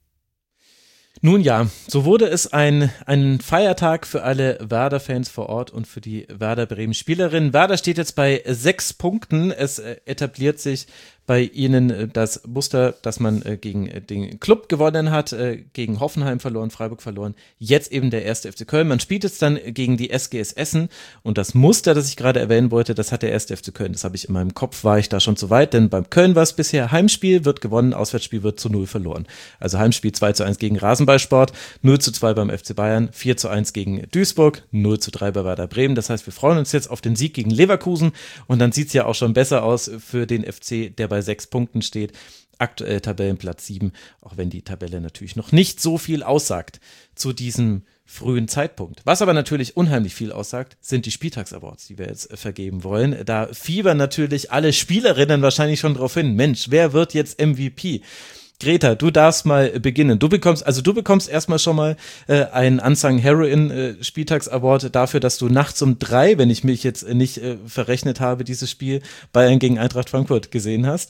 Nun ja, so wurde es ein, ein Feiertag für alle Werder-Fans vor Ort und für die Werder Bremen-Spielerinnen. Werder steht jetzt bei sechs Punkten. Es etabliert sich bei ihnen das Muster, dass man gegen den Club gewonnen hat, gegen Hoffenheim verloren, Freiburg verloren, jetzt eben der erste F C Köln. Man spielt jetzt dann gegen die S G S Essen und das Muster, das ich gerade erwähnen wollte, das hat der erste F C Köln. Das habe ich in meinem Kopf, war ich da schon zu weit, denn beim Köln war es bisher Heimspiel, wird gewonnen, Auswärtsspiel wird zu null verloren. Also Heimspiel zwei zu eins gegen Rasenballsport, null zu zwei beim F C Bayern, vier zu eins gegen Duisburg, null zu drei bei Werder Bremen. Das heißt, wir freuen uns jetzt auf den Sieg gegen Leverkusen und dann sieht es ja auch schon besser aus für den F C, der bei sechs Punkten steht, aktuell Tabellenplatz sieben, auch wenn die Tabelle natürlich noch nicht so viel aussagt zu diesem frühen Zeitpunkt. Was aber natürlich unheimlich viel aussagt, sind die Spieltags-Awards, die wir jetzt vergeben wollen. Da fiebern natürlich alle Spielerinnen wahrscheinlich schon drauf hin. Mensch, wer wird jetzt M V P? Greta, du darfst mal beginnen. Du bekommst, also du bekommst erstmal schon mal äh, einen Unsung Heroine äh, Spieltags-Award dafür, dass du nachts um drei, wenn ich mich jetzt nicht äh, verrechnet habe, dieses Spiel Bayern gegen Eintracht Frankfurt gesehen hast.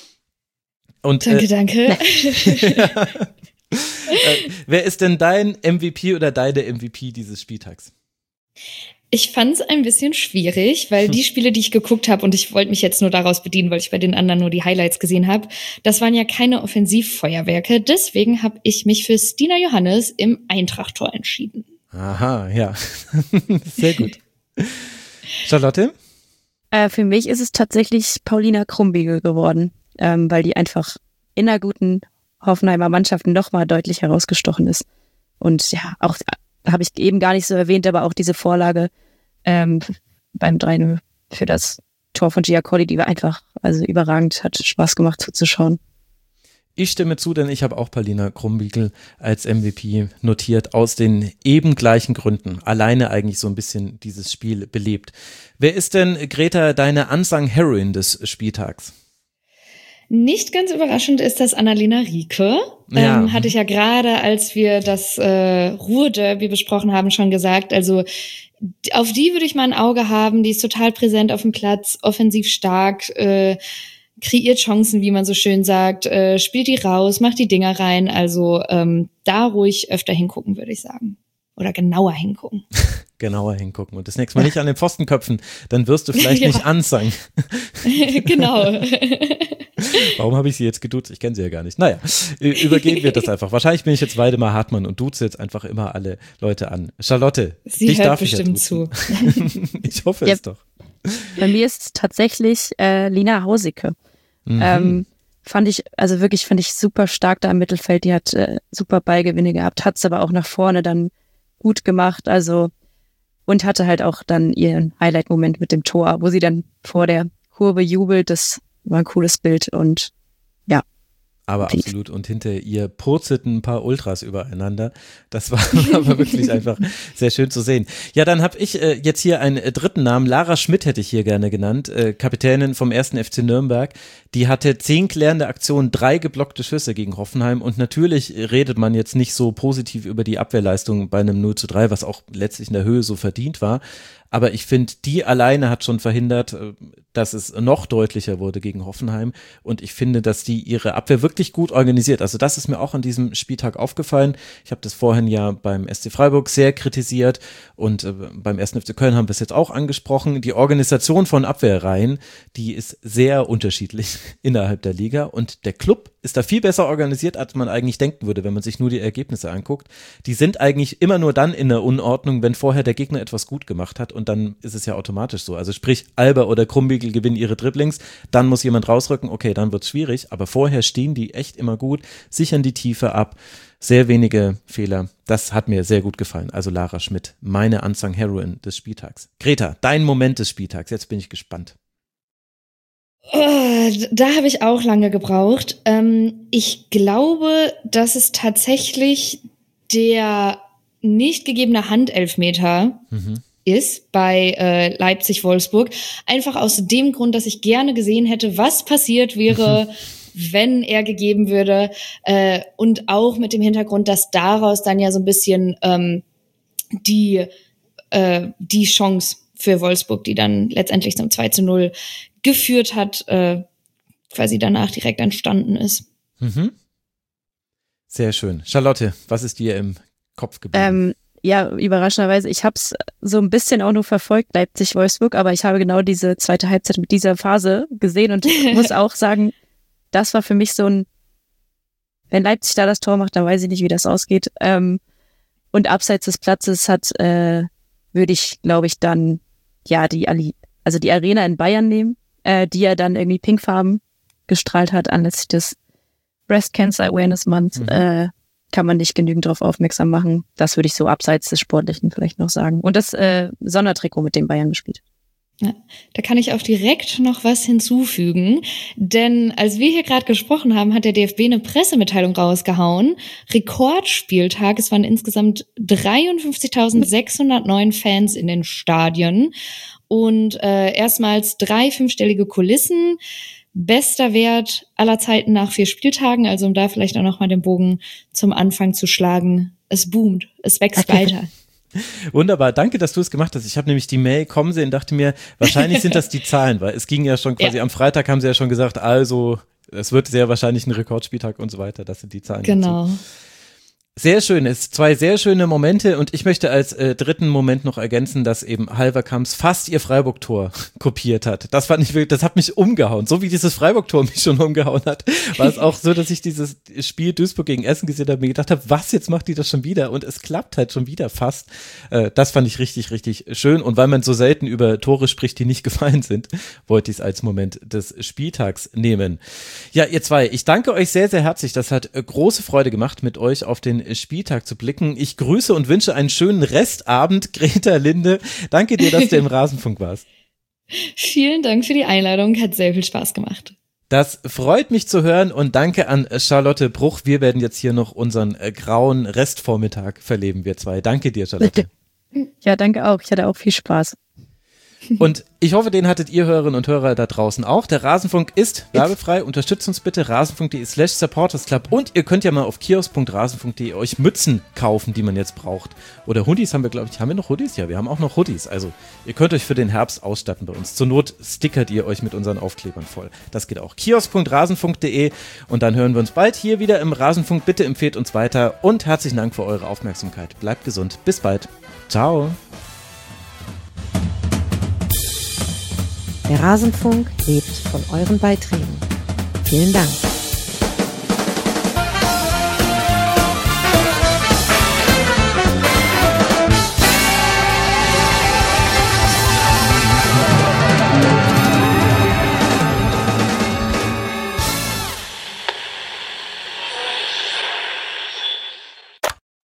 Und, danke, äh, danke. ja. äh, wer ist denn dein M V P oder deine M V P dieses Spieltags? Ich fand es ein bisschen schwierig, weil die Spiele, die ich geguckt habe, und ich wollte mich jetzt nur daraus bedienen, weil ich bei den anderen nur die Highlights gesehen habe, das waren ja keine Offensivfeuerwerke. Deswegen habe ich mich für Stina Johannes im Eintracht-Tor entschieden. Aha, ja. Sehr gut. Charlotte? Äh, für mich ist es tatsächlich Paulina Krumbiegel geworden, ähm, weil die einfach in einer guten Hoffenheimer Mannschaft noch mal deutlich herausgestochen ist. Und ja, auch habe ich eben gar nicht so erwähnt, aber auch diese Vorlage ähm, beim drei null für das Tor von Giacolli, die war einfach also überragend, hat Spaß gemacht zuzuschauen. Ich stimme zu, denn ich habe auch Paulina Krumbiegel als M V P notiert, aus den eben gleichen Gründen. Alleine eigentlich so ein bisschen dieses Spiel belebt. Wer ist denn, Greta, deine Unsung Heroine des Spieltags? Nicht ganz überraschend ist das Annalena Rieke. Ja. Ähm, hatte ich ja gerade, als wir das äh, Ruhr-Derby besprochen haben, schon gesagt. Also auf die würde ich mal ein Auge haben. Die ist total präsent auf dem Platz, offensiv stark, äh, kreiert Chancen, wie man so schön sagt, äh, spielt die raus, macht die Dinger rein. Also ähm, da ruhig öfter hingucken, würde ich sagen. Oder genauer hingucken. Genauer hingucken und das nächste Mal nicht an den Pfosten köpfen, dann wirst du vielleicht Ja. nicht unsung. Genau. Warum habe ich sie jetzt geduzt? Ich kenne sie ja gar nicht. Naja, übergehen wir das einfach. Wahrscheinlich bin ich jetzt Weidemar Hartmann und duze jetzt einfach immer alle Leute an. Charlotte, Sie dich hört darf ich ja bestimmt duzen. zu. Ich hoffe Ja. es doch. Bei mir ist es tatsächlich äh, Lina Hausicke. Mhm. Ähm, fand ich, also wirklich fand ich super stark da im Mittelfeld. Die hat äh, super Ballgewinne gehabt, hat es aber auch nach vorne dann gut gemacht. Also und hatte halt auch dann ihren Highlight-Moment mit dem Tor, wo sie dann vor der Kurve jubelt. Das war ein cooles Bild und ja. Aber Tief. absolut. Und hinter ihr purzelten ein paar Ultras übereinander. Das war aber wirklich einfach sehr schön zu sehen. Ja, dann habe ich äh, jetzt hier einen äh, dritten Namen. Lara Schmidt hätte ich hier gerne genannt. Äh, Kapitänin vom ersten F C Nürnberg. Die hatte zehn klärende Aktionen, drei geblockte Schüsse gegen Hoffenheim. Und natürlich redet man jetzt nicht so positiv über die Abwehrleistung bei einem null zu drei, was auch letztlich in der Höhe so verdient war. Aber ich finde, die alleine hat schon verhindert, dass es noch deutlicher wurde gegen Hoffenheim. Und ich finde, dass die ihre Abwehr wirklich gut organisiert. Also das ist mir auch an diesem Spieltag aufgefallen. Ich habe das vorhin ja beim S C Freiburg sehr kritisiert und äh, beim ersten F C Köln haben wir es jetzt auch angesprochen. Die Organisation von Abwehrreihen, die ist sehr unterschiedlich innerhalb der Liga. Und der Club ist da viel besser organisiert, als man eigentlich denken würde, wenn man sich nur die Ergebnisse anguckt. Die sind eigentlich immer nur dann in der Unordnung, wenn vorher der Gegner etwas gut gemacht hat. Und dann ist es ja automatisch so. Also sprich, Alba oder Krumbiegel gewinnen ihre Dribblings, dann muss jemand rausrücken, okay, dann wird's schwierig. Aber vorher stehen die echt immer gut, sichern die Tiefe ab, sehr wenige Fehler. Das hat mir sehr gut gefallen. Also Lara Schmidt, meine Unsung Heroine des Spieltags. Greta, dein Moment des Spieltags, jetzt bin ich gespannt. Oh, da habe ich auch lange gebraucht. Ähm, ich glaube, dass es tatsächlich der nicht gegebene Handelfmeter Mhm. ist bei äh, Leipzig-Wolfsburg. Einfach aus dem Grund, dass ich gerne gesehen hätte, was passiert wäre, wenn er gegeben würde. Äh, und auch mit dem Hintergrund, dass daraus dann ja so ein bisschen ähm, die, äh, die Chance für Wolfsburg, die dann letztendlich zum zwei zu null geführt hat, äh, quasi danach direkt entstanden ist. Mhm. Sehr schön. Charlotte, was ist dir im Kopf geblieben? Ähm, ja, überraschenderweise, ich habe es so ein bisschen auch nur verfolgt, Leipzig-Wolfsburg, aber ich habe genau diese zweite Halbzeit mit dieser Phase gesehen und muss auch sagen, das war für mich so ein, wenn Leipzig da das Tor macht, dann weiß ich nicht, wie das ausgeht. Ähm, und abseits des Platzes hat, äh, würde ich, glaube ich, dann ja die Ali, also die Arena in Bayern nehmen, äh, die ja dann irgendwie pinkfarben gestrahlt hat anlässlich des Breast Cancer Awareness Month. Mhm. Äh, kann man nicht genügend darauf aufmerksam machen. Das würde ich so abseits des Sportlichen vielleicht noch sagen. Und das äh, Sondertrikot, mit dem Bayern gespielt. Ja, da kann ich auch direkt noch was hinzufügen, denn als wir hier gerade gesprochen haben, hat der D F B eine Pressemitteilung rausgehauen. Rekordspieltag, es waren insgesamt dreiundfünfzigtausendsechshundertneun Fans in den Stadien und äh, erstmals drei fünfstellige Kulissen. Bester Wert aller Zeiten nach vier Spieltagen, also um da vielleicht auch noch mal den Bogen zum Anfang zu schlagen. Es boomt, es wächst weiter. Wunderbar, danke, dass du es gemacht hast. Ich habe nämlich die Mail kommen sehen und dachte mir, wahrscheinlich sind das die Zahlen, weil es ging ja schon quasi, ja. Am Freitag haben sie ja schon gesagt, also es wird sehr wahrscheinlich ein Rekordspieltag und so weiter, das sind die Zahlen. Genau. Dazu. Sehr schön, es zwei sehr schöne Momente und ich möchte als äh, dritten Moment noch ergänzen, dass eben Halverkamps fast ihr Freiburg-Tor kopiert hat. Das fand ich wirklich, das hat mich umgehauen. So wie dieses Freiburg-Tor mich schon umgehauen hat, war es auch so, dass ich dieses Spiel Duisburg gegen Essen gesehen habe und mir gedacht habe, was, jetzt macht die das schon wieder? Und es klappt halt schon wieder fast. Äh, das fand ich richtig, richtig schön und weil man so selten über Tore spricht, die nicht gefallen sind, wollte ich es als Moment des Spieltags nehmen. Ja, ihr zwei, ich danke euch sehr, sehr herzlich. Das hat äh, große Freude gemacht, mit euch auf den Spieltag zu blicken. Ich grüße und wünsche einen schönen Restabend, Greta Linde. Danke dir, dass du im Rasenfunk warst. Vielen Dank für die Einladung, hat sehr viel Spaß gemacht. Das freut mich zu hören und danke an Charlotte Bruch. Wir werden jetzt hier noch unseren äh, grauen Restvormittag verleben, wir zwei. Danke dir, Charlotte. Ja, danke auch. Ich hatte auch viel Spaß. Und ich hoffe, den hattet ihr Hörerinnen und Hörer da draußen auch. Der Rasenfunk ist werbefrei. Unterstützt uns bitte rasenfunk.de slash supportersclub. Und ihr könnt ja mal auf kiosk punkt rasenfunk punkt de euch Mützen kaufen, die man jetzt braucht. Oder Hoodies haben wir, glaube ich. Haben wir noch Hoodies? Ja, wir haben auch noch Hoodies. Also ihr könnt euch für den Herbst ausstatten bei uns. Zur Not stickert ihr euch mit unseren Aufklebern voll. Das geht auch. kiosk punkt rasenfunk punkt de. Und dann hören wir uns bald hier wieder im Rasenfunk. Bitte empfehlt uns weiter. Und herzlichen Dank für eure Aufmerksamkeit. Bleibt gesund. Bis bald. Ciao. Der Rasenfunk lebt von euren Beiträgen. Vielen Dank.